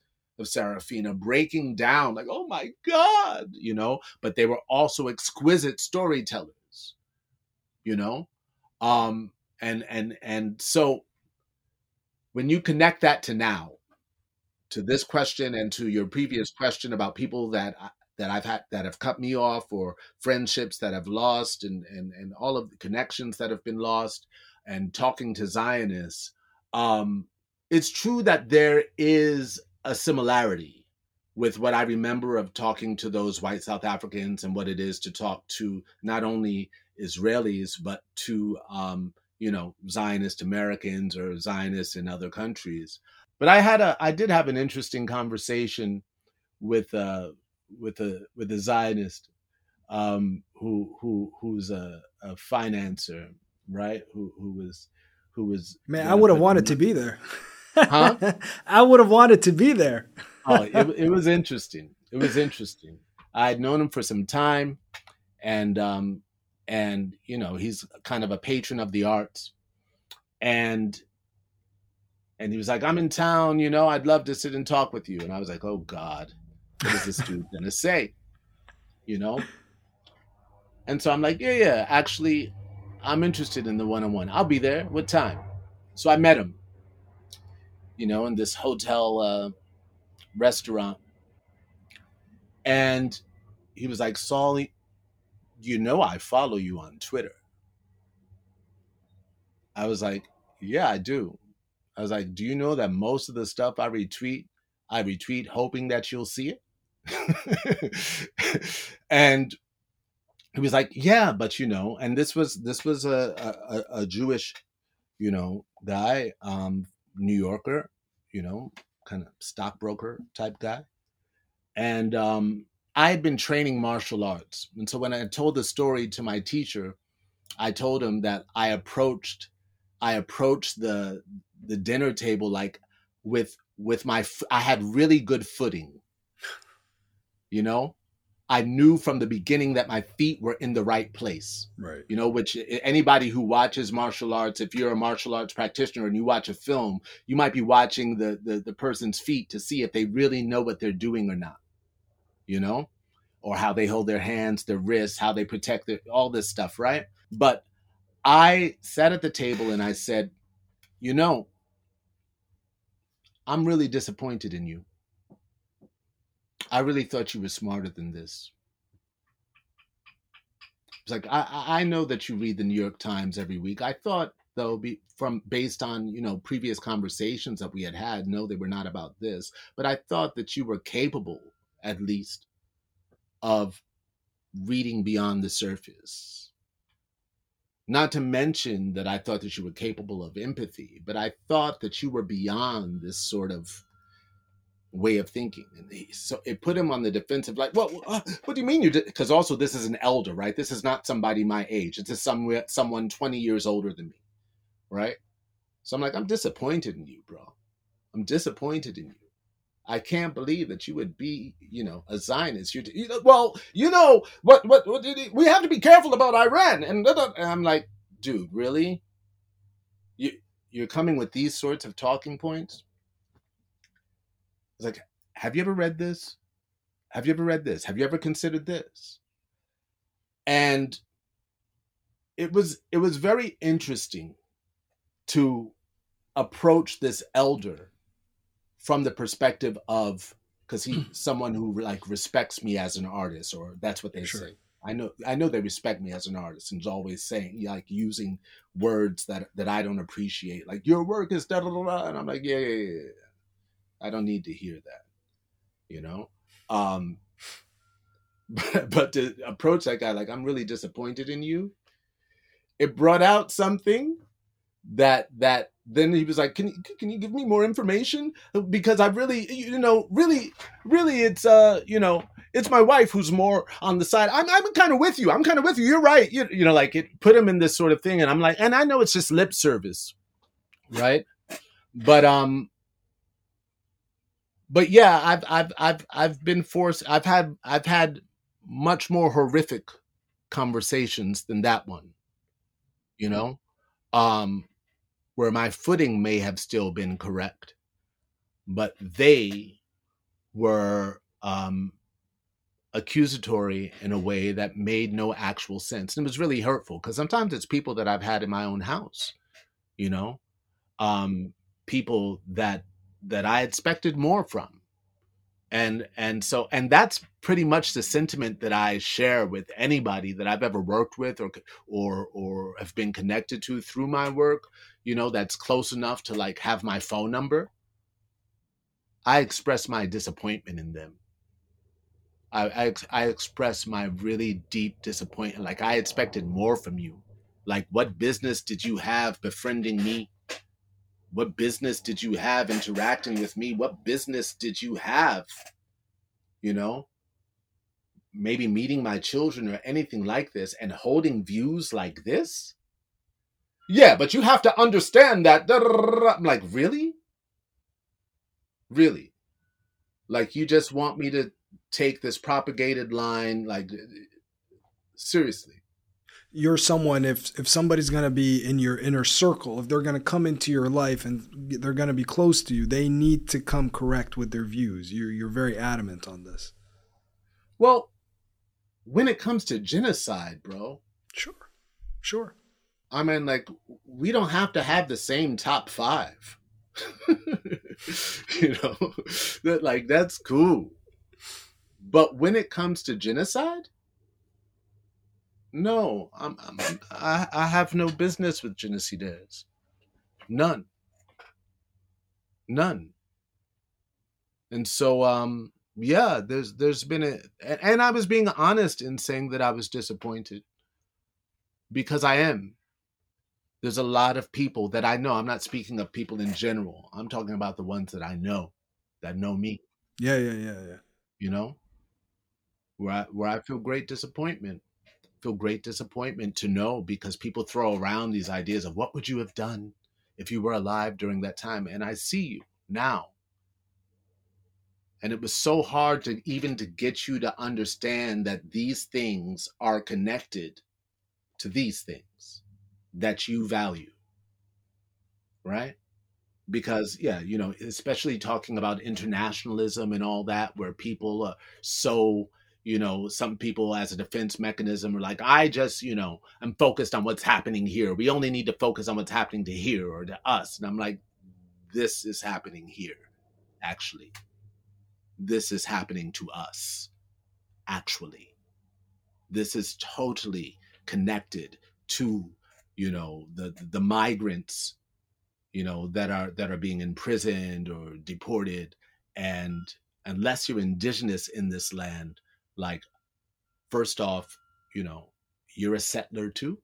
S1: of Serafina, breaking down like, oh my God, you know, but they were also exquisite storytellers, you know? Um, and, and, and so when you connect that to now, to this question and to your previous question about people that I, that I've had that have cut me off, or friendships that I've lost, and and and all of the connections that have been lost, and talking to Zionists, um, it's true that there is a similarity with what I remember of talking to those white South Africans and what it is to talk to not only Israelis but to um, you know, Zionist Americans or Zionists in other countries. But I had a I did have an interesting conversation with uh with a with a Zionist um who who who's a, a financer, right? Who who was who was
S2: Man, I
S1: gonna
S2: would have
S1: put
S2: wanted to be there.
S1: Huh?
S2: I would have wanted to be there.
S1: Oh, it, it was interesting. It was interesting. I had known him for some time, and um and you know, he's kind of a patron of the arts, and and he was like, I'm in town, you know, I'd love to sit and talk with you. And I was like, oh God, what is this dude gonna say? You know? And so I'm like, yeah, yeah, actually, I'm interested in the one-on-one. I'll be there. What time? So I met him, you know, in this hotel uh, restaurant. And he was like, Saul, you know, I follow you on Twitter. I was like, yeah, I do. I was like, do you know that most of the stuff I retweet, I retweet hoping that you'll see it? And he was like, yeah, but you know, and this was this was a a, a Jewish, you know, guy, um, New Yorker, you know, kind of stockbroker type guy. And um, I had been training martial arts. And so when I told the story to my teacher, I told him that I approached I approached the the dinner table like with with my I had really good footing. You know, I knew from the beginning that my feet were in the right place.
S2: Right.
S1: You know, which anybody who watches martial arts, if you're a martial arts practitioner and you watch a film, you might be watching the the, the person's feet to see if they really know what they're doing or not. You know, or how they hold their hands, their wrists, how they protect their, all this stuff, right? But I sat at the table and I said, you know, I'm really disappointed in you. I really thought you were smarter than this. It's like, I, I know that you read the New York Times every week. I thought, though, be, from based on, you know, previous conversations that we had had, no, they were not about this, but I thought that you were capable, at least, of reading beyond the surface. Not to mention that I thought that you were capable of empathy, but I thought that you were beyond this sort of way of thinking. And he, so it put him on the defensive, like, well, uh, what do you mean you did? Because also this is an elder, right? This is not somebody my age. It's just some, someone twenty years older than me, right? So I'm like, I'm disappointed in you, bro. I'm disappointed in you. I can't believe that you would be, you know, a Zionist. You, you know, well, you know, what, what, what, we have to be careful about Iran. And, and I'm like, dude, really? You, you're coming with these sorts of talking points? It's like, have you ever read this? Have you ever read this? Have you ever considered this? And it was, it was very interesting to approach this elder from the perspective of, because he's someone who like respects me as an artist, or that's what they sure. say. I know, I know they respect me as an artist, and is always saying, like, using words that that I don't appreciate, like your work is da da da da, and I'm like, yeah, yeah, yeah. I don't need to hear that, you know. Um, but, but to approach that guy like, I'm really disappointed in you, it brought out something that that. Then he was like, can you, can you give me more information? Because I really, you know, really, really, it's, uh, you know, it's my wife who's more on the side. I'm, I'm kind of with you. I'm kind of with you. You're right. You, you know, like it put him in this sort of thing. And I'm like, and I know it's just lip service. Right. But, um, but yeah, I've, I've, I've, I've been forced. I've had, I've had much more horrific conversations than that one, you know? Um, where my footing may have still been correct, but they were um, accusatory in a way that made no actual sense. And it was really hurtful because sometimes it's people that I've had in my own house, you know, um, people that that I expected more from. And and so and that's pretty much the sentiment that I share with anybody that I've ever worked with or or or have been connected to through my work, you know, that's close enough to like have my phone number. I express my disappointment in them. I, I, I express my really deep disappointment. Like, I expected more from you. Like, what business did you have befriending me? What business did you have interacting with me? What business did you have, you know, maybe meeting my children or anything like this and holding views like this? Yeah, but you have to understand that. I'm like, really? Really? Like, you just want me to take this propagated line? Like, seriously.
S2: You're someone, if if somebody's going to be in your inner circle, if they're going to come into your life and they're going to be close to you, they need to come correct with their views. You're you're very adamant on this.
S1: Well, when it comes to genocide, bro.
S2: Sure. Sure.
S1: I mean, like, we don't have to have the same top five. You know, that like that's cool. But when it comes to genocide, no, I'm, I'm I, I have no business with genocidaires. None. None. And so, um, yeah, there's there's been a, and I was being honest in saying that I was disappointed because I am. There's a lot of people that I know. I'm not speaking of people in general. I'm talking about the ones that I know, that know me.
S2: Yeah, yeah, yeah, yeah.
S1: You know, where I, where I feel great disappointment. Feel great disappointment to know, because people throw around these ideas of what would you have done if you were alive during that time. And I see you now. And it was so hard to even to get you to understand that these things are connected to these things that you value, right? Because, yeah, you know, especially talking about internationalism and all that, where people are so, you know, some people as a defense mechanism are like, I just, you know, I'm focused on what's happening here. We only need to focus on what's happening to here or to us. And I'm like, this is happening here, actually. This is happening to us, actually. This is totally connected to, you know, the the migrants, you know, that are that are being imprisoned or deported. And unless you're indigenous in this land, like, first off, you know, you're a settler too.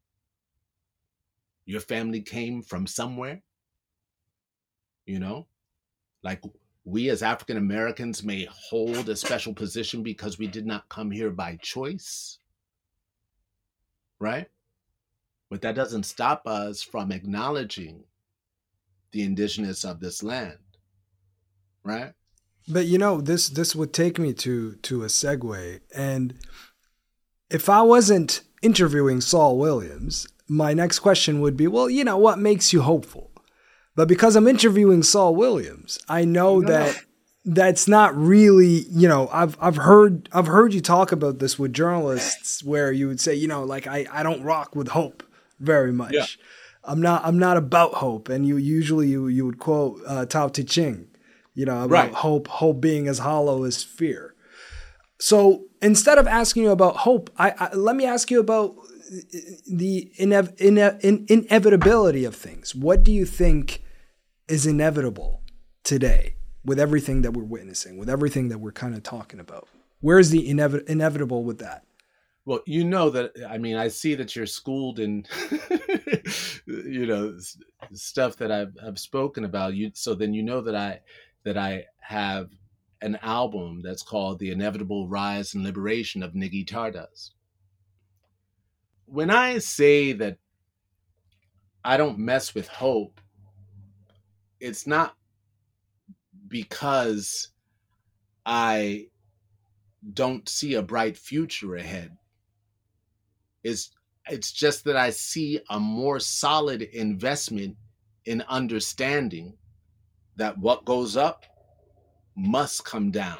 S1: Your family came from somewhere, you know, like we as African Americans may hold a special position because we did not come here by choice, right? But that doesn't stop us from acknowledging the indigenous of this land, right?
S2: But you know, this this would take me to to a segue. And if I wasn't interviewing Saul Williams, my next question would be, well, you know, what makes you hopeful? But because I'm interviewing Saul Williams, I know
S1: No,
S2: that
S1: no.
S2: that's not really, you know, I've I've heard I've heard you talk about this with journalists where you would say, you know, like I, I don't rock with hope very much.
S1: Yeah.
S2: I'm not I'm not about hope. And you usually you you would quote uh, Tao Te Ching, you know, about
S1: Right.
S2: hope, hope being as hollow as fear. So instead of asking you about hope, I, I let me ask you about the inev- ine- in- inevitability of things. What do you think is inevitable today with everything that we're witnessing, with everything that we're kind of talking about? Where's the inev- inevitable with that?
S1: Well, you know that, I mean, I see that you're schooled in, you know, s- stuff that I've, I've spoken about. You, so then you know that I that I have an album that's called "The Inevitable Rise and Liberation of Niggy Tardust." When I say that I don't mess with hope, it's not because I don't see a bright future ahead. It's it's just that I see a more solid investment in understanding that what goes up must come down,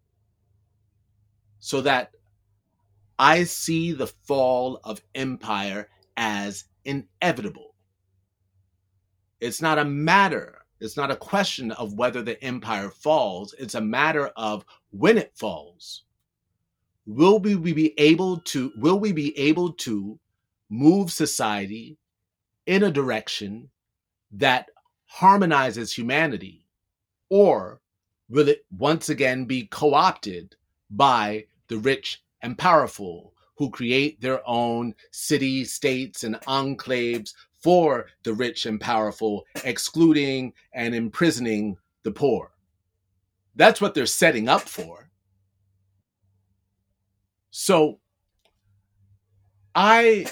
S1: so that I see the fall of empire as inevitable. It's not a matter, it's not a question of whether the empire falls. It's a matter of when it falls. Will we be able to, will we be able to move society in a direction that harmonizes humanity? Or will it once again be co-opted by the rich and powerful who create their own city, states, and enclaves for the rich and powerful, excluding and imprisoning the poor? That's what they're setting up for. So I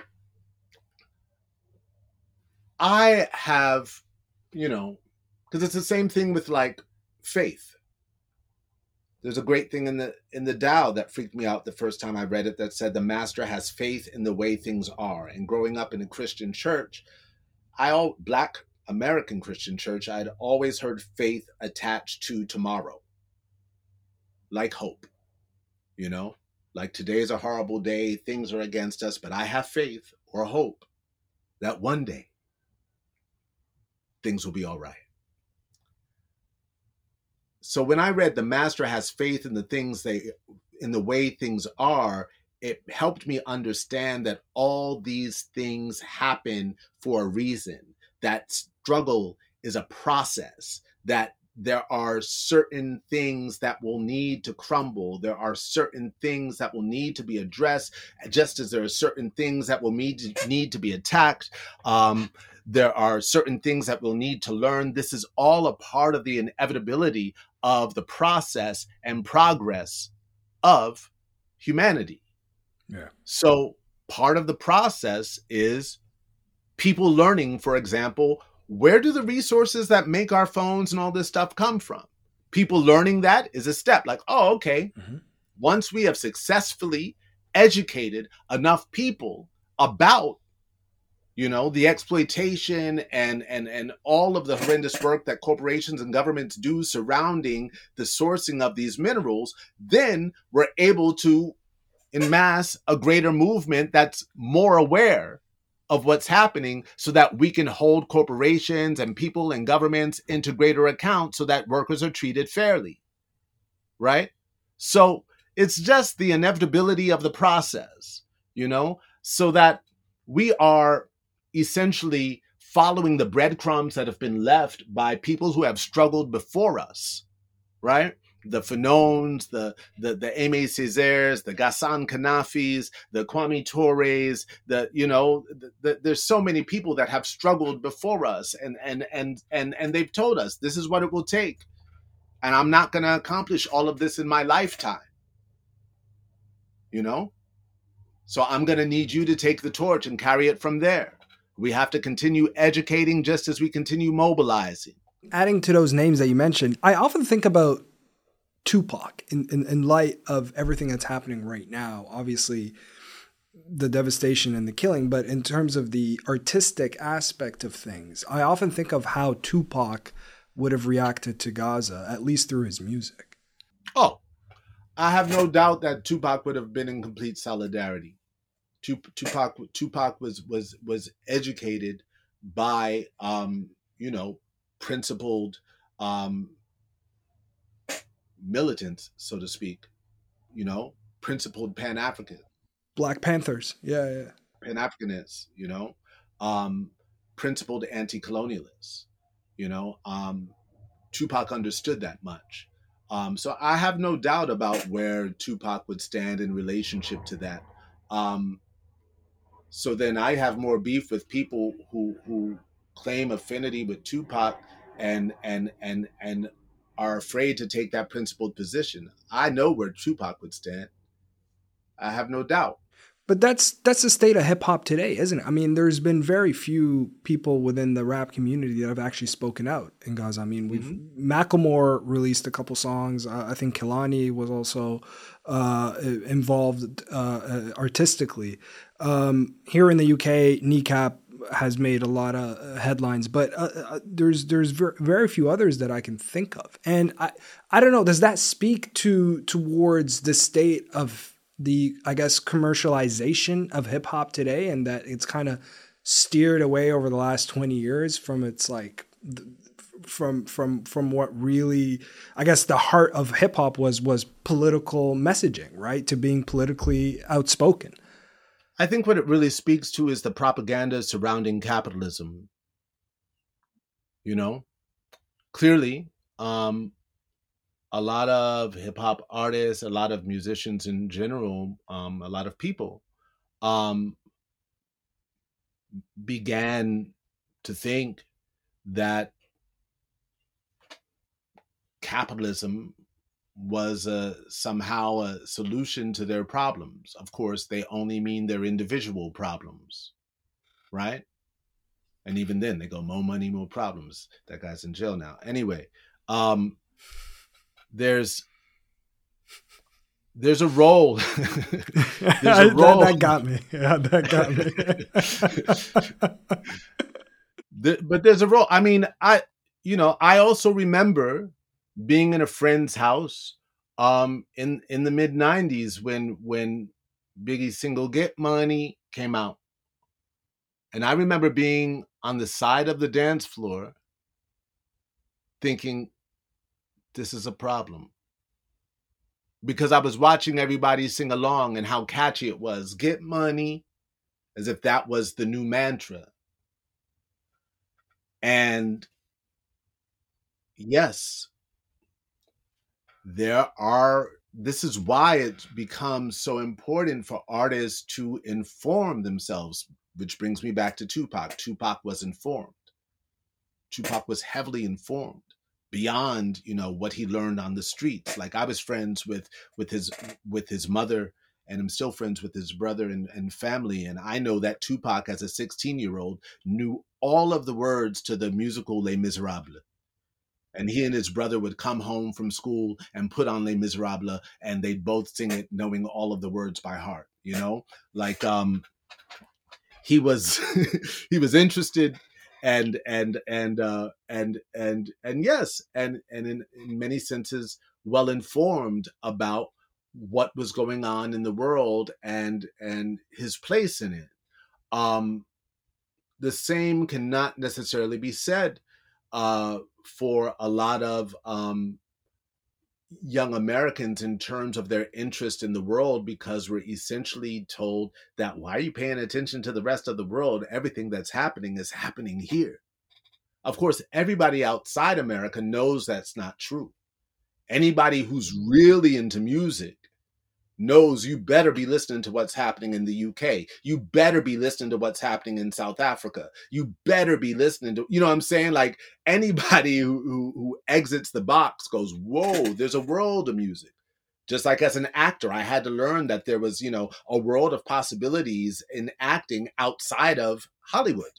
S1: I have, you know, because it's the same thing with like faith. There's a great thing in the in the Tao that freaked me out the first time I read it that said the master has faith in the way things are. And growing up in a Christian church, I all Black American Christian church, I'd always heard faith attached to tomorrow, like hope, you know, like today's a horrible day, things are against us, but I have faith or hope that one day things will be all right. So when I read the master has faith in the things they, in the way things are, it helped me understand that all these things happen for a reason, that struggle is a process, that there are certain things that will need to crumble. There are certain things that will need to be addressed, just as there are certain things that will need to, need to be attacked. Um, there are certain things that we'll need to learn. This is all a part of the inevitability of the process and progress of humanity.
S2: Yeah.
S1: So part of the process is people learning, for example, where do the resources that make our phones and all this stuff come from? People learning that is a step like, oh, okay. Mm-hmm. Once we have successfully educated enough people about, you know, the exploitation and, and, and all of the horrendous work that corporations and governments do surrounding the sourcing of these minerals, then we're able to amass a greater movement that's more aware of what's happening so that we can hold corporations and people and governments into greater account so that workers are treated fairly, right? So it's just the inevitability of the process, you know, so that we are essentially following the breadcrumbs that have been left by people who have struggled before us, right? The Fanons, the the the Aimé Césaires, the Ghassan Kanafis, the Kwame Torres, the you know, the, the, there's so many people that have struggled before us, and and and and and they've told us this is what it will take, and I'm not going to accomplish all of this in my lifetime, you know. So I'm going to need you to take the torch and carry it from there. We have to continue educating just as we continue mobilizing.
S2: Adding to those names that you mentioned, I often think about Tupac in, in, in light of everything that's happening right now. Obviously, the devastation and the killing, but in terms of the artistic aspect of things, I often think of how Tupac would have reacted to Gaza, at least through his music.
S1: Oh, I have no doubt that Tupac would have been in complete solidarity. Tupac, Tupac was was was educated by, um, you know, principled um, militants, so to speak. You know, principled Pan-African,
S2: Black Panthers, yeah, yeah,
S1: Pan-Africanists. You know, um, principled anti-colonialists. You know, um, Tupac understood that much. Um, so I have no doubt about where Tupac would stand in relationship to that. Um, So then I have more beef with people who who claim affinity with Tupac and and and and are afraid to take that principled position. I know where Tupac would stand. I have no doubt.
S2: But that's that's the state of hip hop today, isn't it? I mean, there's been very few people within the rap community that have actually spoken out in Gaza. I mean, we've mm-hmm. Macklemore released a couple songs. Uh, I think Kehlani was also uh, involved uh, artistically. Um, here in the U K, Kneecap has made a lot of headlines, but uh, uh, there's there's ver- very few others that I can think of. And I I don't know, does that speak to towards the state of the, I guess, commercialization of hip hop today, and that it's kind of steered away over the last twenty years from its like from from from what really, I guess, the heart of hip hop was was political messaging, right? To being politically outspoken.
S1: I think what it really speaks to is the propaganda surrounding capitalism. You know, clearly, um, a lot of hip hop artists, a lot of musicians in general, um, a lot of people um, began to think that capitalism was uh, somehow a solution to their problems. Of course, they only mean their individual problems, right? And even then, they go, more money, more problems. That guy's in jail now. Anyway, um, there's there's a role. there's a role.
S2: that, that got me. Yeah, that
S1: got me. the, but there's a role. I mean, I you know, I also remember being in a friend's house um, in in the mid nineties when when Biggie's single "Get Money" came out, and I remember being on the side of the dance floor, thinking, "This is a problem," because I was watching everybody sing along and how catchy it was. "Get money," as if that was the new mantra, and yes. There are, this is why it becomes so important for artists to inform themselves, which brings me back to Tupac. Tupac was informed. Tupac was heavily informed beyond, you know, what he learned on the streets. Like I was friends with, with his, with his mother, and I'm still friends with his brother and, and family. And I know that Tupac, as a sixteen year old, knew all of the words to the musical Les Miserables. And he and his brother would come home from school and put on Les Miserables, and they'd both sing it knowing all of the words by heart, you know? Like um, he was he was interested and and and uh, and and and yes, and and in, in many senses well informed about what was going on in the world and and his place in it. Um, the same cannot necessarily be said uh, for a lot of um, young Americans in terms of their interest in the world, because we're essentially told that, why are you paying attention to the rest of the world? Everything that's happening is happening here. Of course, everybody outside America knows that's not true. Anybody who's really into music knows you better be listening to what's happening in the U K. You better be listening to what's happening in South Africa. You better be listening to, you know what I'm saying? Like anybody who, who, who exits the box goes, whoa, there's a world of music. Just like as an actor, I had to learn that there was, you know, a world of possibilities in acting outside of Hollywood,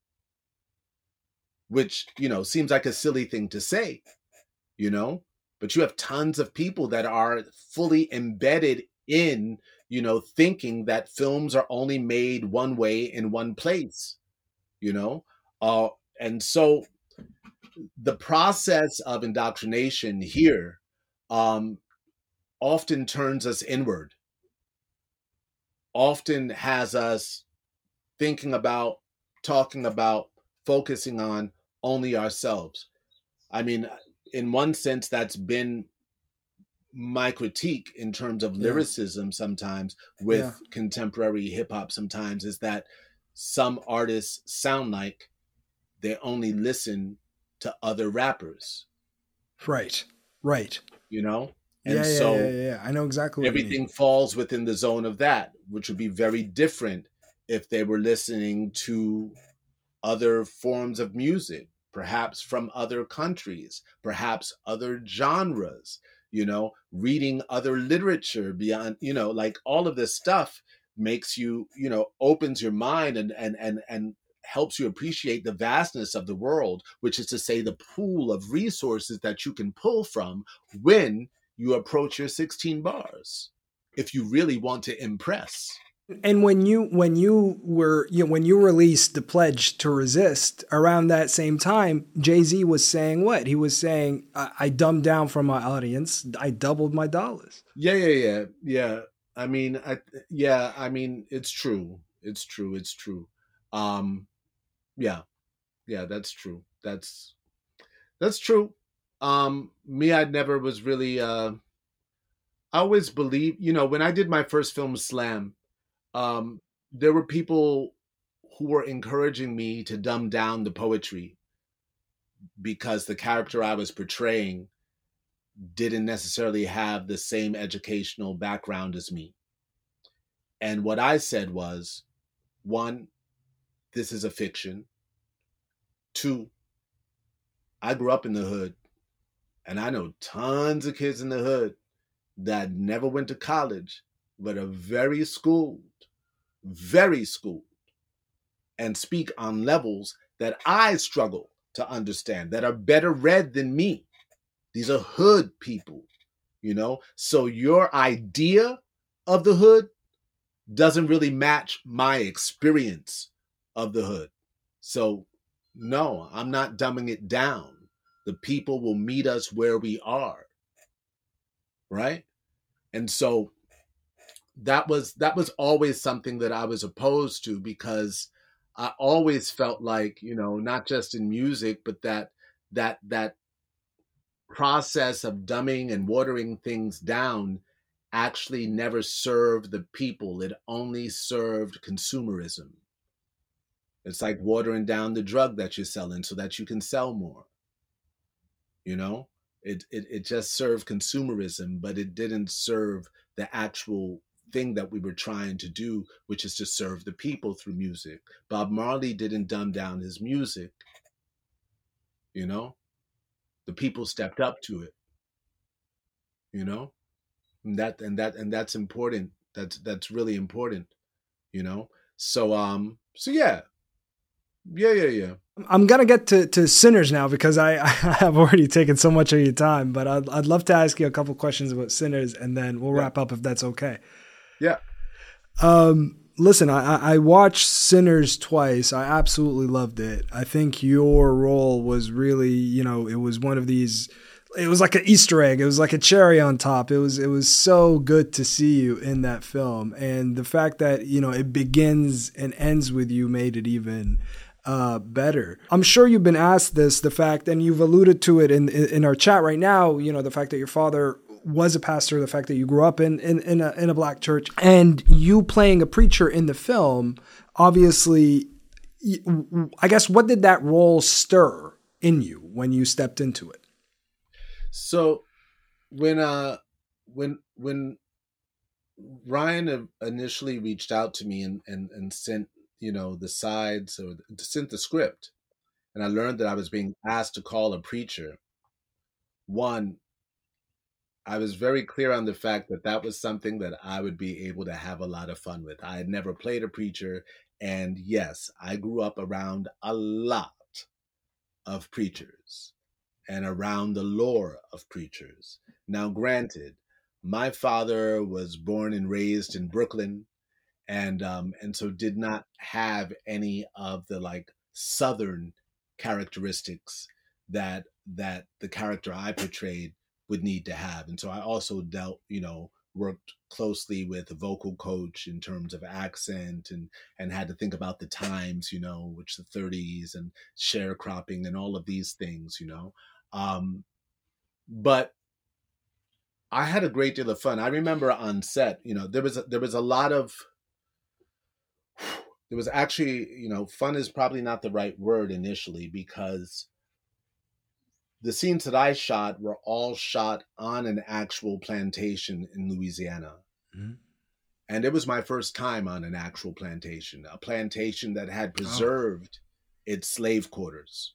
S1: which, you know, seems like a silly thing to say, you know, but you have tons of people that are fully embedded in, you know, thinking that films are only made one way in one place, you know? Uh, and so the process of indoctrination here um, often turns us inward, often has us thinking about, talking about, focusing on only ourselves. I mean, in one sense, that's been my critique in terms of lyricism yeah. sometimes with yeah. contemporary hip hop sometimes, is that some artists sound like they only listen to other rappers.
S2: Right, right.
S1: You know? And
S2: yeah, yeah,
S1: so
S2: yeah, yeah, yeah. I know exactly what
S1: everything
S2: you mean.
S1: falls within the zone of that, which would be very different if they were listening to other forms of music, perhaps from other countries, perhaps other genres, you know, reading other literature beyond, you know, like all of this stuff makes you, you know, opens your mind and and and and helps you appreciate the vastness of the world, which is to say the pool of resources that you can pull from when you approach your sixteen bars, if you really want to impress.
S2: And when you when you were you know, when you released the Pledge to Resist around that same time, Jay-Z was saying what? He was saying, I, I dumbed down for my audience. I doubled my dollars.
S1: Yeah, yeah, yeah, yeah. I mean, I yeah, I mean, it's true. It's true. It's true. Um, yeah, yeah, that's true. That's that's true. Um, me, I never was really. Uh, I always believe, you know, when I did my first film, Slam, um, there were people who were encouraging me to dumb down the poetry because the character I was portraying didn't necessarily have the same educational background as me. And what I said was, one, this is a fiction. Two, I grew up in the hood, and I know tons of kids in the hood that never went to college, but are very schooled, very schooled, and speak on levels that I struggle to understand, that are better read than me. These are hood people, you know? So your idea of the hood doesn't really match my experience of the hood. So no, I'm not dumbing it down. The people will meet us where we are. Right? And so that was that was always something that I was opposed to, because I always felt like, you know, not just in music, but that that that process of dumbing and watering things down actually never served the people. It only served consumerism. It's like watering down the drug that you're selling so that you can sell more. You know, it, it, it just served consumerism, but it didn't serve the actual thing that we were trying to do, which is to serve the people through music. Bob Marley didn't dumb down his music. You know, the people stepped up to it. You know, and that and that and that's important. That's that's really important. You know, so um, so yeah, yeah, yeah, yeah.
S2: I'm gonna get to, to Sinners now, because I, I have already taken so much of your time, but I'd I'd love to ask you a couple questions about Sinners, and then we'll yeah. wrap up if that's okay.
S1: Yeah.
S2: Um. Listen, I I watched Sinners twice. I absolutely loved it. I think your role was really, you know, it was one of these. It was like an Easter egg. It was like a cherry on top. It was it was so good to see you in that film, and the fact that, you know, it begins and ends with you made it even uh, better. I'm sure you've been asked this, the fact, and you've alluded to it in in our chat right now. You know, the fact that your father was a pastor, the fact that you grew up in in in a, in a black church, and you playing a preacher in the film. Obviously, I guess, what did that role stir in you when you stepped into it?
S1: So when uh when when Ryan initially reached out to me and and, and sent, you know, the sides, or sent the script, and I learned that I was being asked to call a preacher, one, I was very clear on the fact that that was something that I would be able to have a lot of fun with. I had never played a preacher, and yes, I grew up around a lot of preachers and around the lore of preachers. Now, granted, my father was born and raised in Brooklyn, and um, and so did not have any of the like Southern characteristics that that the character I portrayed would need to have. And so I also dealt, you know, worked closely with a vocal coach in terms of accent, and and had to think about the times, you know, which the thirties and sharecropping and all of these things, you know. Um, but I had a great deal of fun. I remember on set, you know, there was a, there was a lot of there was actually, you know, fun is probably not the right word initially, because the scenes that I shot were all shot on an actual plantation in Louisiana. Mm-hmm. And it was my first time on an actual plantation, a plantation that had preserved oh. its slave quarters.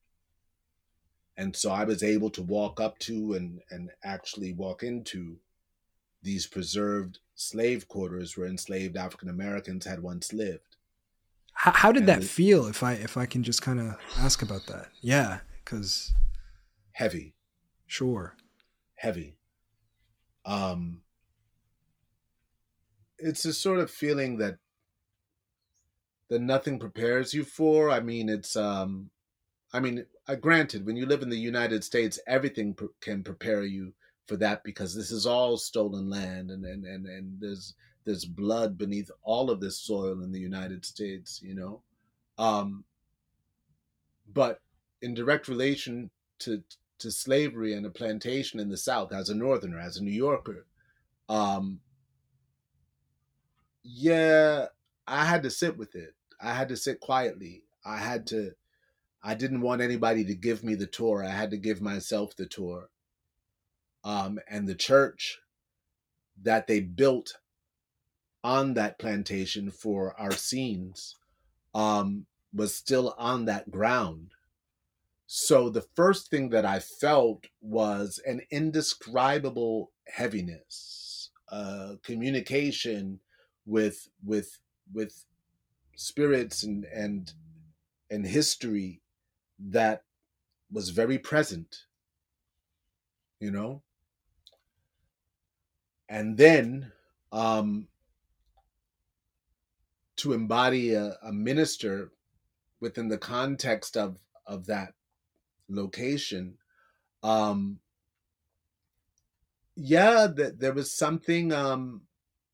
S1: And so I was able to walk up to and, and actually walk into these preserved slave quarters where enslaved African Americans had once lived.
S2: How, how did and that it, feel, if I if I can just kind of ask about that? Yeah, because...
S1: Heavy.
S2: Sure.
S1: Heavy. Um, it's a sort of feeling that that nothing prepares you for. I mean, it's um, I mean, uh, granted, when you live in the United States, everything pr- can prepare you for that because this is all stolen land, and and and and there's there's blood beneath all of this soil in the United States, you know. Um, but in direct relation to to slavery and a plantation in the South, as a Northerner, as a New Yorker, um, yeah, I had to sit with it. I had to sit quietly. I had to. I didn't want anybody to give me the tour. I had to give myself the tour. Um, and the church that they built on that plantation for our scenes um, was still on that ground. So the first thing that I felt was an indescribable heaviness, uh, communication with with with spirits and and and history that was very present, you know. And then um, to embody a, a minister within the context of of that location, um, yeah, that there was something. Um,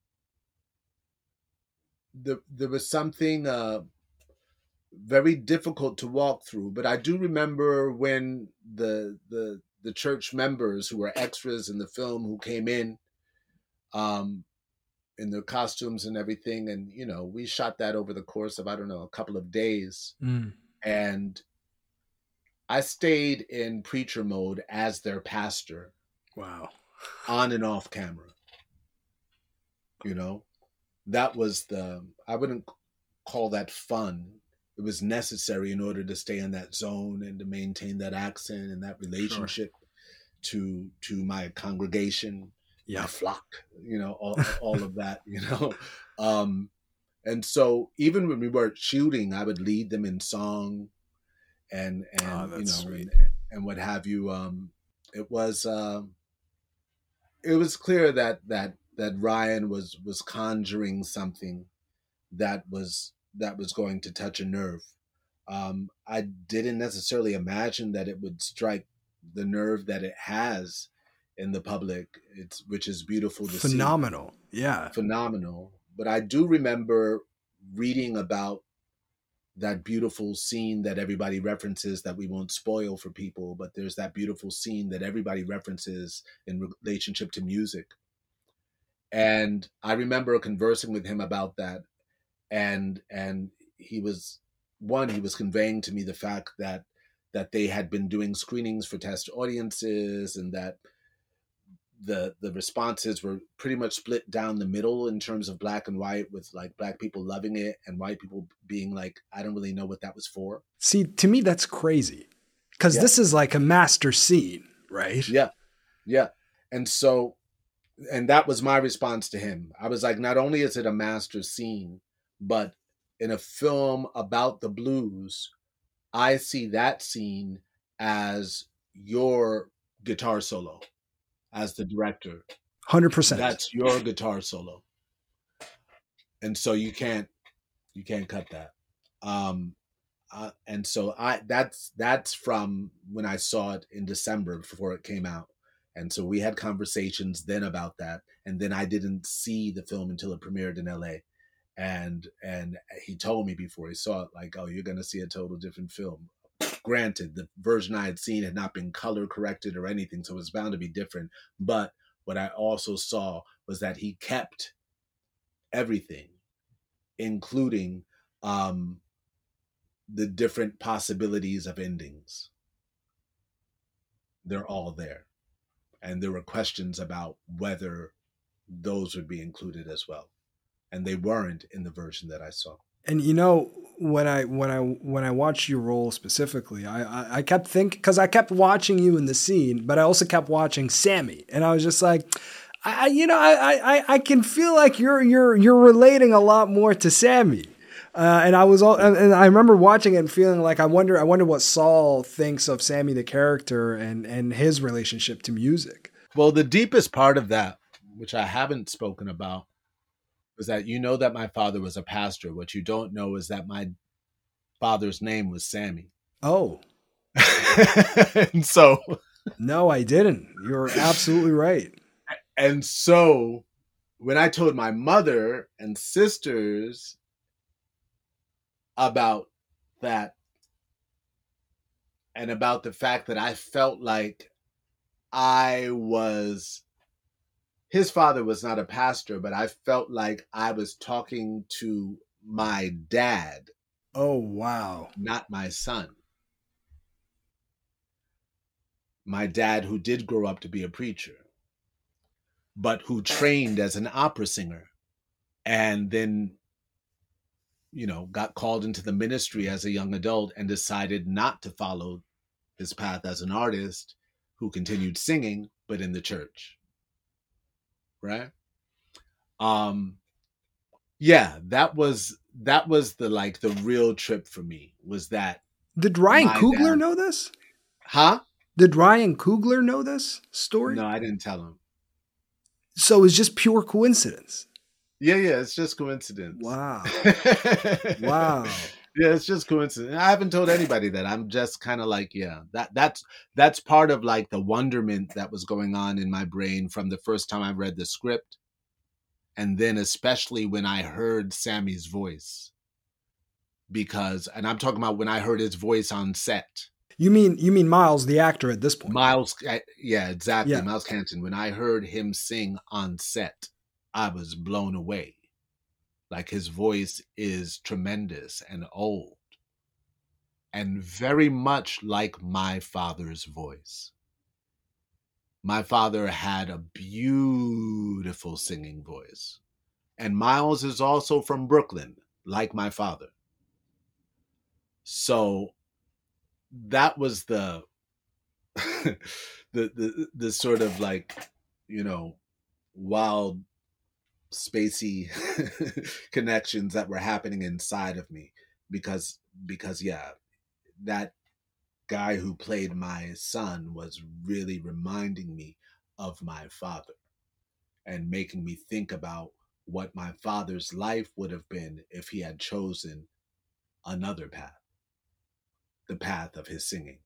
S1: there, there was something uh, very difficult to walk through. But I do remember when the the the church members who were extras in the film who came in. Um, in their costumes and everything. And, you know, we shot that over the course of, I don't know, a couple of days. Mm. And I stayed in preacher mode as their pastor.
S2: Wow.
S1: On and off camera. You know, that was the, I wouldn't call that fun. It was necessary in order to stay in that zone and to maintain that accent and that relationship sure. to, to my congregation. Yeah, my flock, you know, all, all of that, you know. Um, and so even when we weren't shooting, I would lead them in song and, and oh, you know, and, and what have you. Um, it was, uh, it was clear that, that, that Ryan was, was conjuring something that was, that was going to touch a nerve. Um, I didn't necessarily imagine that it would strike the nerve that it has in the public, it's which is beautiful to
S2: see. Phenomenal. Yeah.
S1: Phenomenal. But I do remember reading about that beautiful scene that everybody references that we won't spoil for people, but there's that beautiful scene that everybody references in relationship to music. And I remember conversing with him about that. And and he was, one, he was conveying to me the fact that that they had been doing screenings for test audiences and that the the responses were pretty much split down the middle in terms of black and white, with like black people loving it and white people being like, I don't really know what that was for.
S2: See, to me, that's crazy because yeah. This is like a master scene, right?
S1: Yeah. Yeah. And so, and that was my response to him. I was like, not only is it a master scene, but in a film about the blues, I see that scene as your guitar solo. As the director, one
S2: hundred percent.
S1: That's your guitar solo, and so you can't you can't cut that. Um, uh, and so I that's that's from when I saw it in December before it came out, and so we had conversations then about that, and then I didn't see the film until it premiered in L A, and and he told me before he saw it, like, oh, you're gonna see a total different film. Granted, the version I had seen had not been color corrected or anything, so it was bound to be different. But what I also saw was that he kept everything, including um, the different possibilities of endings. They're all there. And there were questions about whether those would be included as well. And they weren't in the version that I saw.
S2: And you know, when I when I when I watched your role specifically, I I, I kept thinking, because I kept watching you in the scene, but I also kept watching Sammy, and I was just like, I you know I I I can feel like you're you're you're relating a lot more to Sammy, uh, and I was all and, and I remember watching it and feeling like I wonder I wonder what Saul thinks of Sammy the character and and his relationship to music.
S1: Well, the deepest part of that, which I haven't spoken about, was that you know that my father was a pastor. What you don't know is that my father's name was Sammy.
S2: Oh.
S1: And so
S2: No, I didn't. You're absolutely right.
S1: And so when I told my mother and sisters about that, and about the fact that I felt like I was, his father was not a pastor, but I felt like I was talking to my dad.
S2: Oh, wow.
S1: Not my son. My dad, who did grow up to be a preacher, but who trained as an opera singer and then, you know, got called into the ministry as a young adult and decided not to follow his path as an artist, who continued singing, but in the church. Right? Um, yeah, that was, that was the, like the real trip for me, was that.
S2: Did Ryan Coogler
S1: dad,
S2: know this?
S1: Huh?
S2: Did Ryan Coogler know this story?
S1: No, I didn't tell him.
S2: So it's just pure coincidence.
S1: Yeah, yeah, it's just coincidence.
S2: Wow. Wow.
S1: Yeah, it's just coincidence. I haven't told anybody that. I'm just kind of like, yeah, that that's that's part of like the wonderment that was going on in my brain from the first time I read the script, and then especially when I heard Sammy's voice. Because, and I'm talking about when I heard his voice on set.
S2: You mean you mean Miles, the actor at this point?
S1: Miles, yeah, exactly.
S2: Yeah.
S1: Miles Canton. When I heard him sing on set, I was blown away. Like, his voice is tremendous and old, and very much like my father's voice. My father had a beautiful singing voice. And Miles is also from Brooklyn, like my father. So that was the the, the the sort of like, you know, wild, spacey connections that were happening inside of me, because because yeah, that guy who played my son was really reminding me of my father and making me think about what my father's life would have been if he had chosen another path, the path of his singing.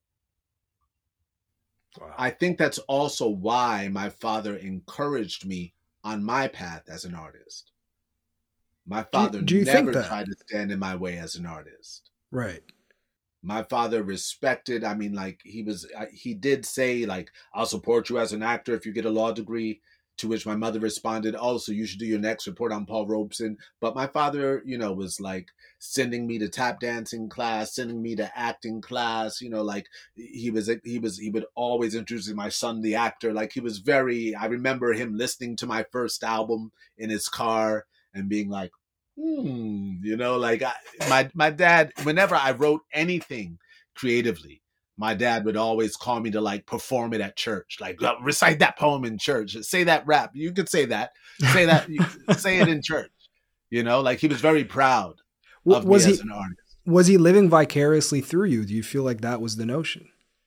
S1: Wow. I think that's also why my father encouraged me on my path as an artist. My father
S2: do, do you
S1: never
S2: think that?
S1: tried to stand in my way as an artist.
S2: Right.
S1: My father respected, I mean, like, he was, he did say, like, I'll support you as an actor if you get a law degree, to which my mother responded, oh, so you should do your next report on Paul Robeson. But my father, you know, was like sending me to tap dancing class, sending me to acting class, you know, like he was, he was, he would always introduce my son, the actor. Like, he was very, I remember him listening to my first album in his car and being like, hmm, you know, like I, my, my dad, whenever I wrote anything creatively, my dad would always call me to like perform it at church, like recite that poem in church, say that rap. You could say that, say that, you, say it in church. You know, like he was very proud of
S2: was
S1: me
S2: he,
S1: as an artist.
S2: Was he living vicariously through you? Do you feel like that was the notion?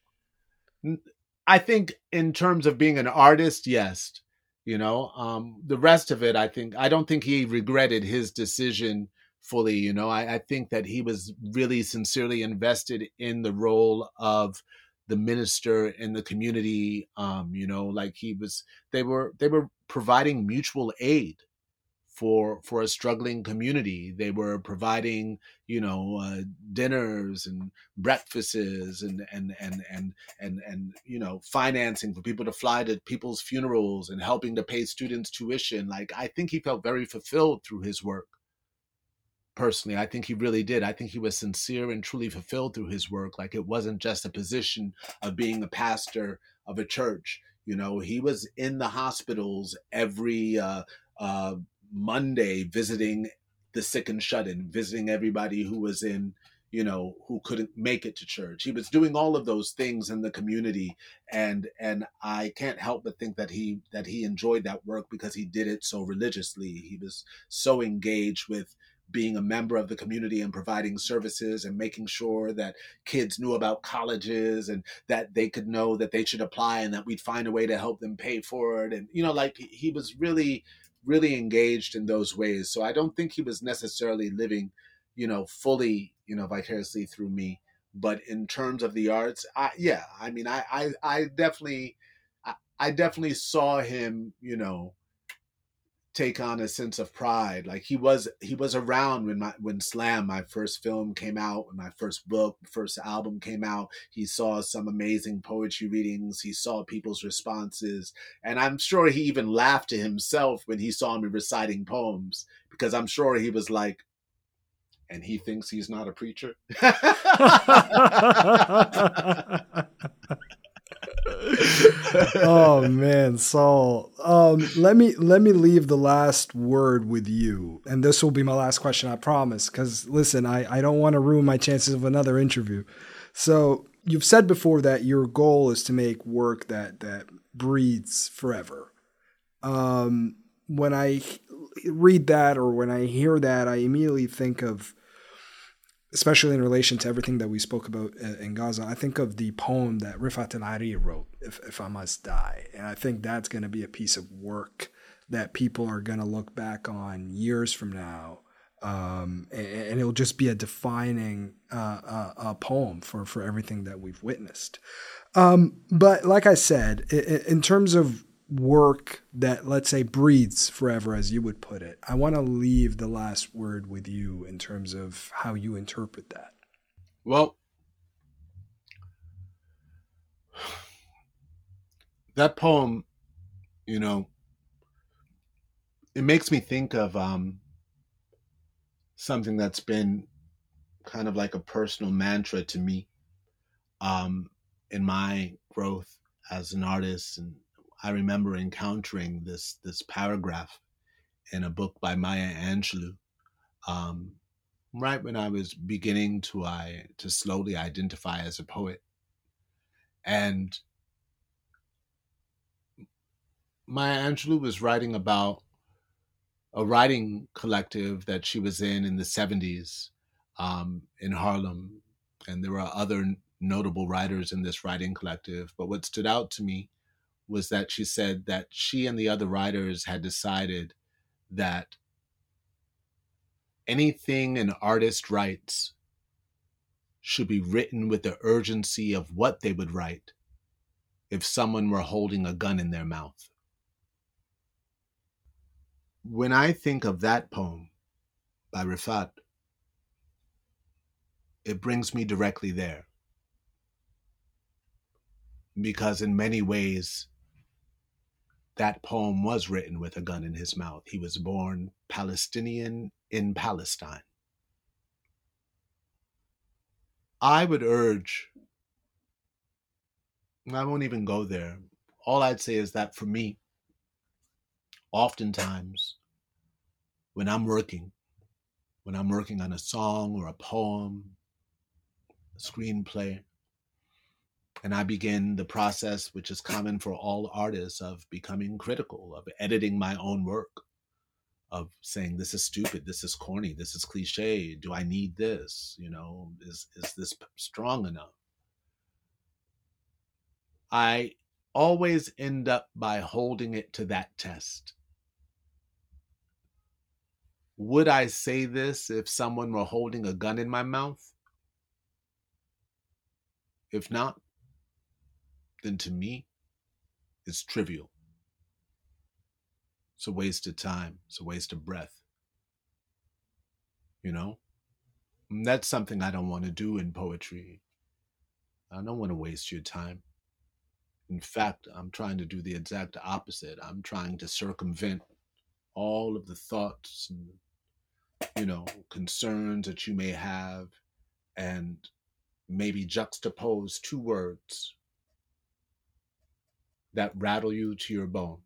S1: I think in terms of being an artist, yes. You know, um, the rest of it, I think, I don't think he regretted his decision fully. You know, I, I think that he was really sincerely invested in the role of the minister in the community. Um, you know, like he was, they were, they were providing mutual aid for, for a struggling community. They were providing, you know, uh, dinners and breakfasts and, and, and, and, and, and, you know, financing for people to fly to people's funerals and helping to pay students tuition. Like, I think he felt very fulfilled through his work. Personally, I think he really did. I think he was sincere and truly fulfilled through his work. Like, it wasn't just a position of being a pastor of a church. You know, he was in the hospitals every uh, uh, Monday visiting the sick and shut-in, visiting everybody who was in, you know, who couldn't make it to church. He was doing all of those things in the community. And and I can't help but think that he that he enjoyed that work because he did it so religiously. He was so engaged with being a member of the community and providing services and making sure that kids knew about colleges and that they could know that they should apply and that we'd find a way to help them pay for it. And, you know, like he was really, really engaged in those ways. So I don't think he was necessarily living, you know, fully, you know, vicariously through me. But in terms of the arts, I, yeah, I mean, I, I, I definitely, I, I definitely saw him, you know, take on a sense of pride. Like he was, he was around when my, when Slam, my first film, came out, when my first book, first album came out. He saw some amazing poetry readings. He saw people's responses, and I'm sure he even laughed to himself when he saw me reciting poems, because I'm sure he was like, and he thinks he's not a preacher.
S2: Oh man, Saul. Um, let me let me leave the last word with you, and this will be my last question, I promise. Because listen, I I don't want to ruin my chances of another interview. So you've said before that your goal is to make work that that breathes forever. Um, when I read that or when I hear that, I immediately think of, especially in relation to everything that we spoke about in Gaza, I think of the poem that Rifat al-Ari wrote, if, if I Must Die. And I think that's going to be a piece of work that people are going to look back on years from now. Um, and, and it'll just be a defining uh, uh, uh, poem for, for everything that we've witnessed. Um, but like I said, in, in terms of work that, let's say, breathes forever, as you would put it, I want to leave the last word with you in terms of how you interpret that.
S1: Well, that poem, you know, it makes me think of um, something that's been kind of like a personal mantra to me um, in my growth as an artist. And I remember encountering this this paragraph in a book by Maya Angelou, um, right when I was beginning to I to slowly identify as a poet. And Maya Angelou was writing about a writing collective that she was in in the seventies um, in Harlem. And there were other notable writers in this writing collective. But what stood out to me was that she said that she and the other writers had decided that anything an artist writes should be written with the urgency of what they would write if someone were holding a gun in their mouth. When I think of that poem by Rifat, it brings me directly there. Because in many ways, that poem was written with a gun in his mouth. He was born Palestinian in Palestine. I would urge, I won't even go there. All I'd say is that for me, oftentimes, when I'm working, when I'm working on a song or a poem, a screenplay, and I begin the process, which is common for all artists, of becoming critical, of editing my own work, of saying, this is stupid, this is corny, this is cliche, do I need this? You know, is, is this strong enough? I always end up by holding it to that test. Would I say this if someone were holding a gun in my mouth? If not, then to me, it's trivial. It's a waste of time. It's a waste of breath. You know? And that's something I don't want to do in poetry. I don't want to waste your time. In fact, I'm trying to do the exact opposite. I'm trying to circumvent all of the thoughts and, you know, concerns that you may have, and maybe juxtapose two words that rattle you to your bone.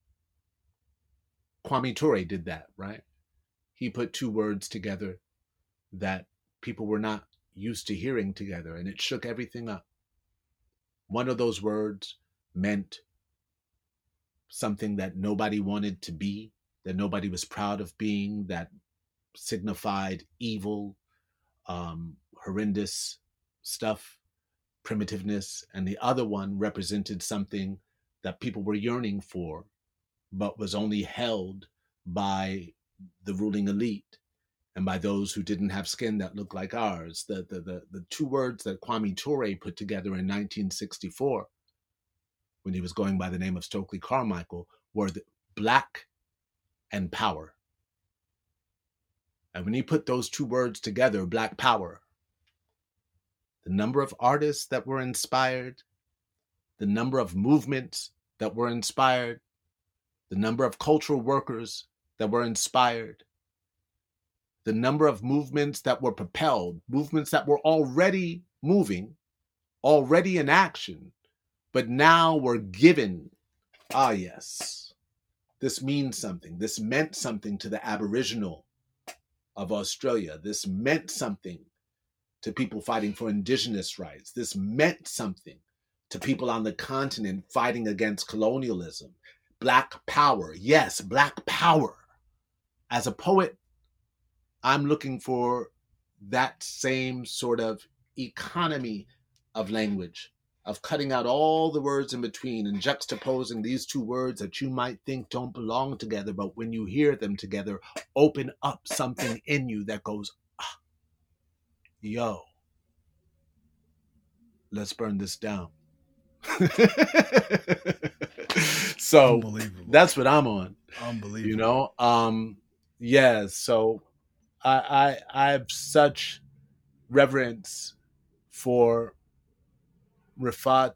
S1: Kwame Ture did that, right? He put two words together that people were not used to hearing together, and it shook everything up. One of those words meant something that nobody wanted to be, that nobody was proud of being, that signified evil, um, horrendous stuff, primitiveness. And the other one represented something that people were yearning for, but was only held by the ruling elite and by those who didn't have skin that looked like ours. The, the, the, the two words that Kwame Ture put together in nineteen sixty-four, when he was going by the name of Stokely Carmichael, were the black and power. And when he put those two words together, black power, the number of artists that were inspired, the number of movements that were inspired, the number of cultural workers that were inspired, the number of movements that were propelled, movements that were already moving, already in action, but now were given, ah yes, this means something. This meant something to the Aboriginal of Australia. This meant something to people fighting for indigenous rights. This meant something to people on the continent fighting against colonialism. Black power. Yes, black power. As a poet, I'm looking for that same sort of economy of language, of cutting out all the words in between and juxtaposing these two words that you might think don't belong together, but when you hear them together, open up something in you that goes, ah, yo, let's burn this down. So that's what I'm on.
S2: Unbelievable.
S1: You know, um, yeah. So I, I I have such reverence for Refaat,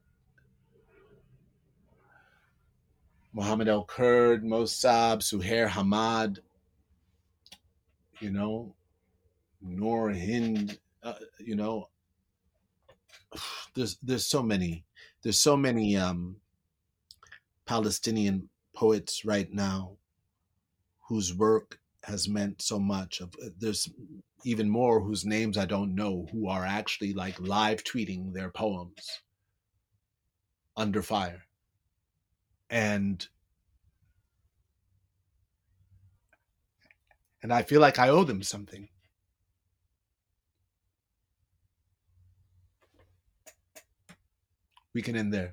S1: Muhammad El Kurd, Mossab, Suhair Hamad, you know, Noor Hind, uh, you know, there's there's so many. There's so many um, Palestinian poets right now whose work has meant so much. Of there's even more whose names I don't know, who are actually like live tweeting their poems under fire. And and I feel like I owe them something. We can end there.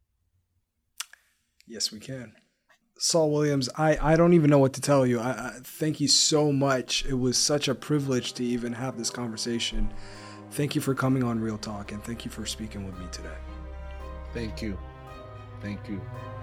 S2: Yes, we can. Saul Williams, I, I don't even know what to tell you. I, I thank you so much. It was such a privilege to even have this conversation. Thank you for coming on Real Talk, and thank you for speaking with me today.
S1: Thank you. Thank you.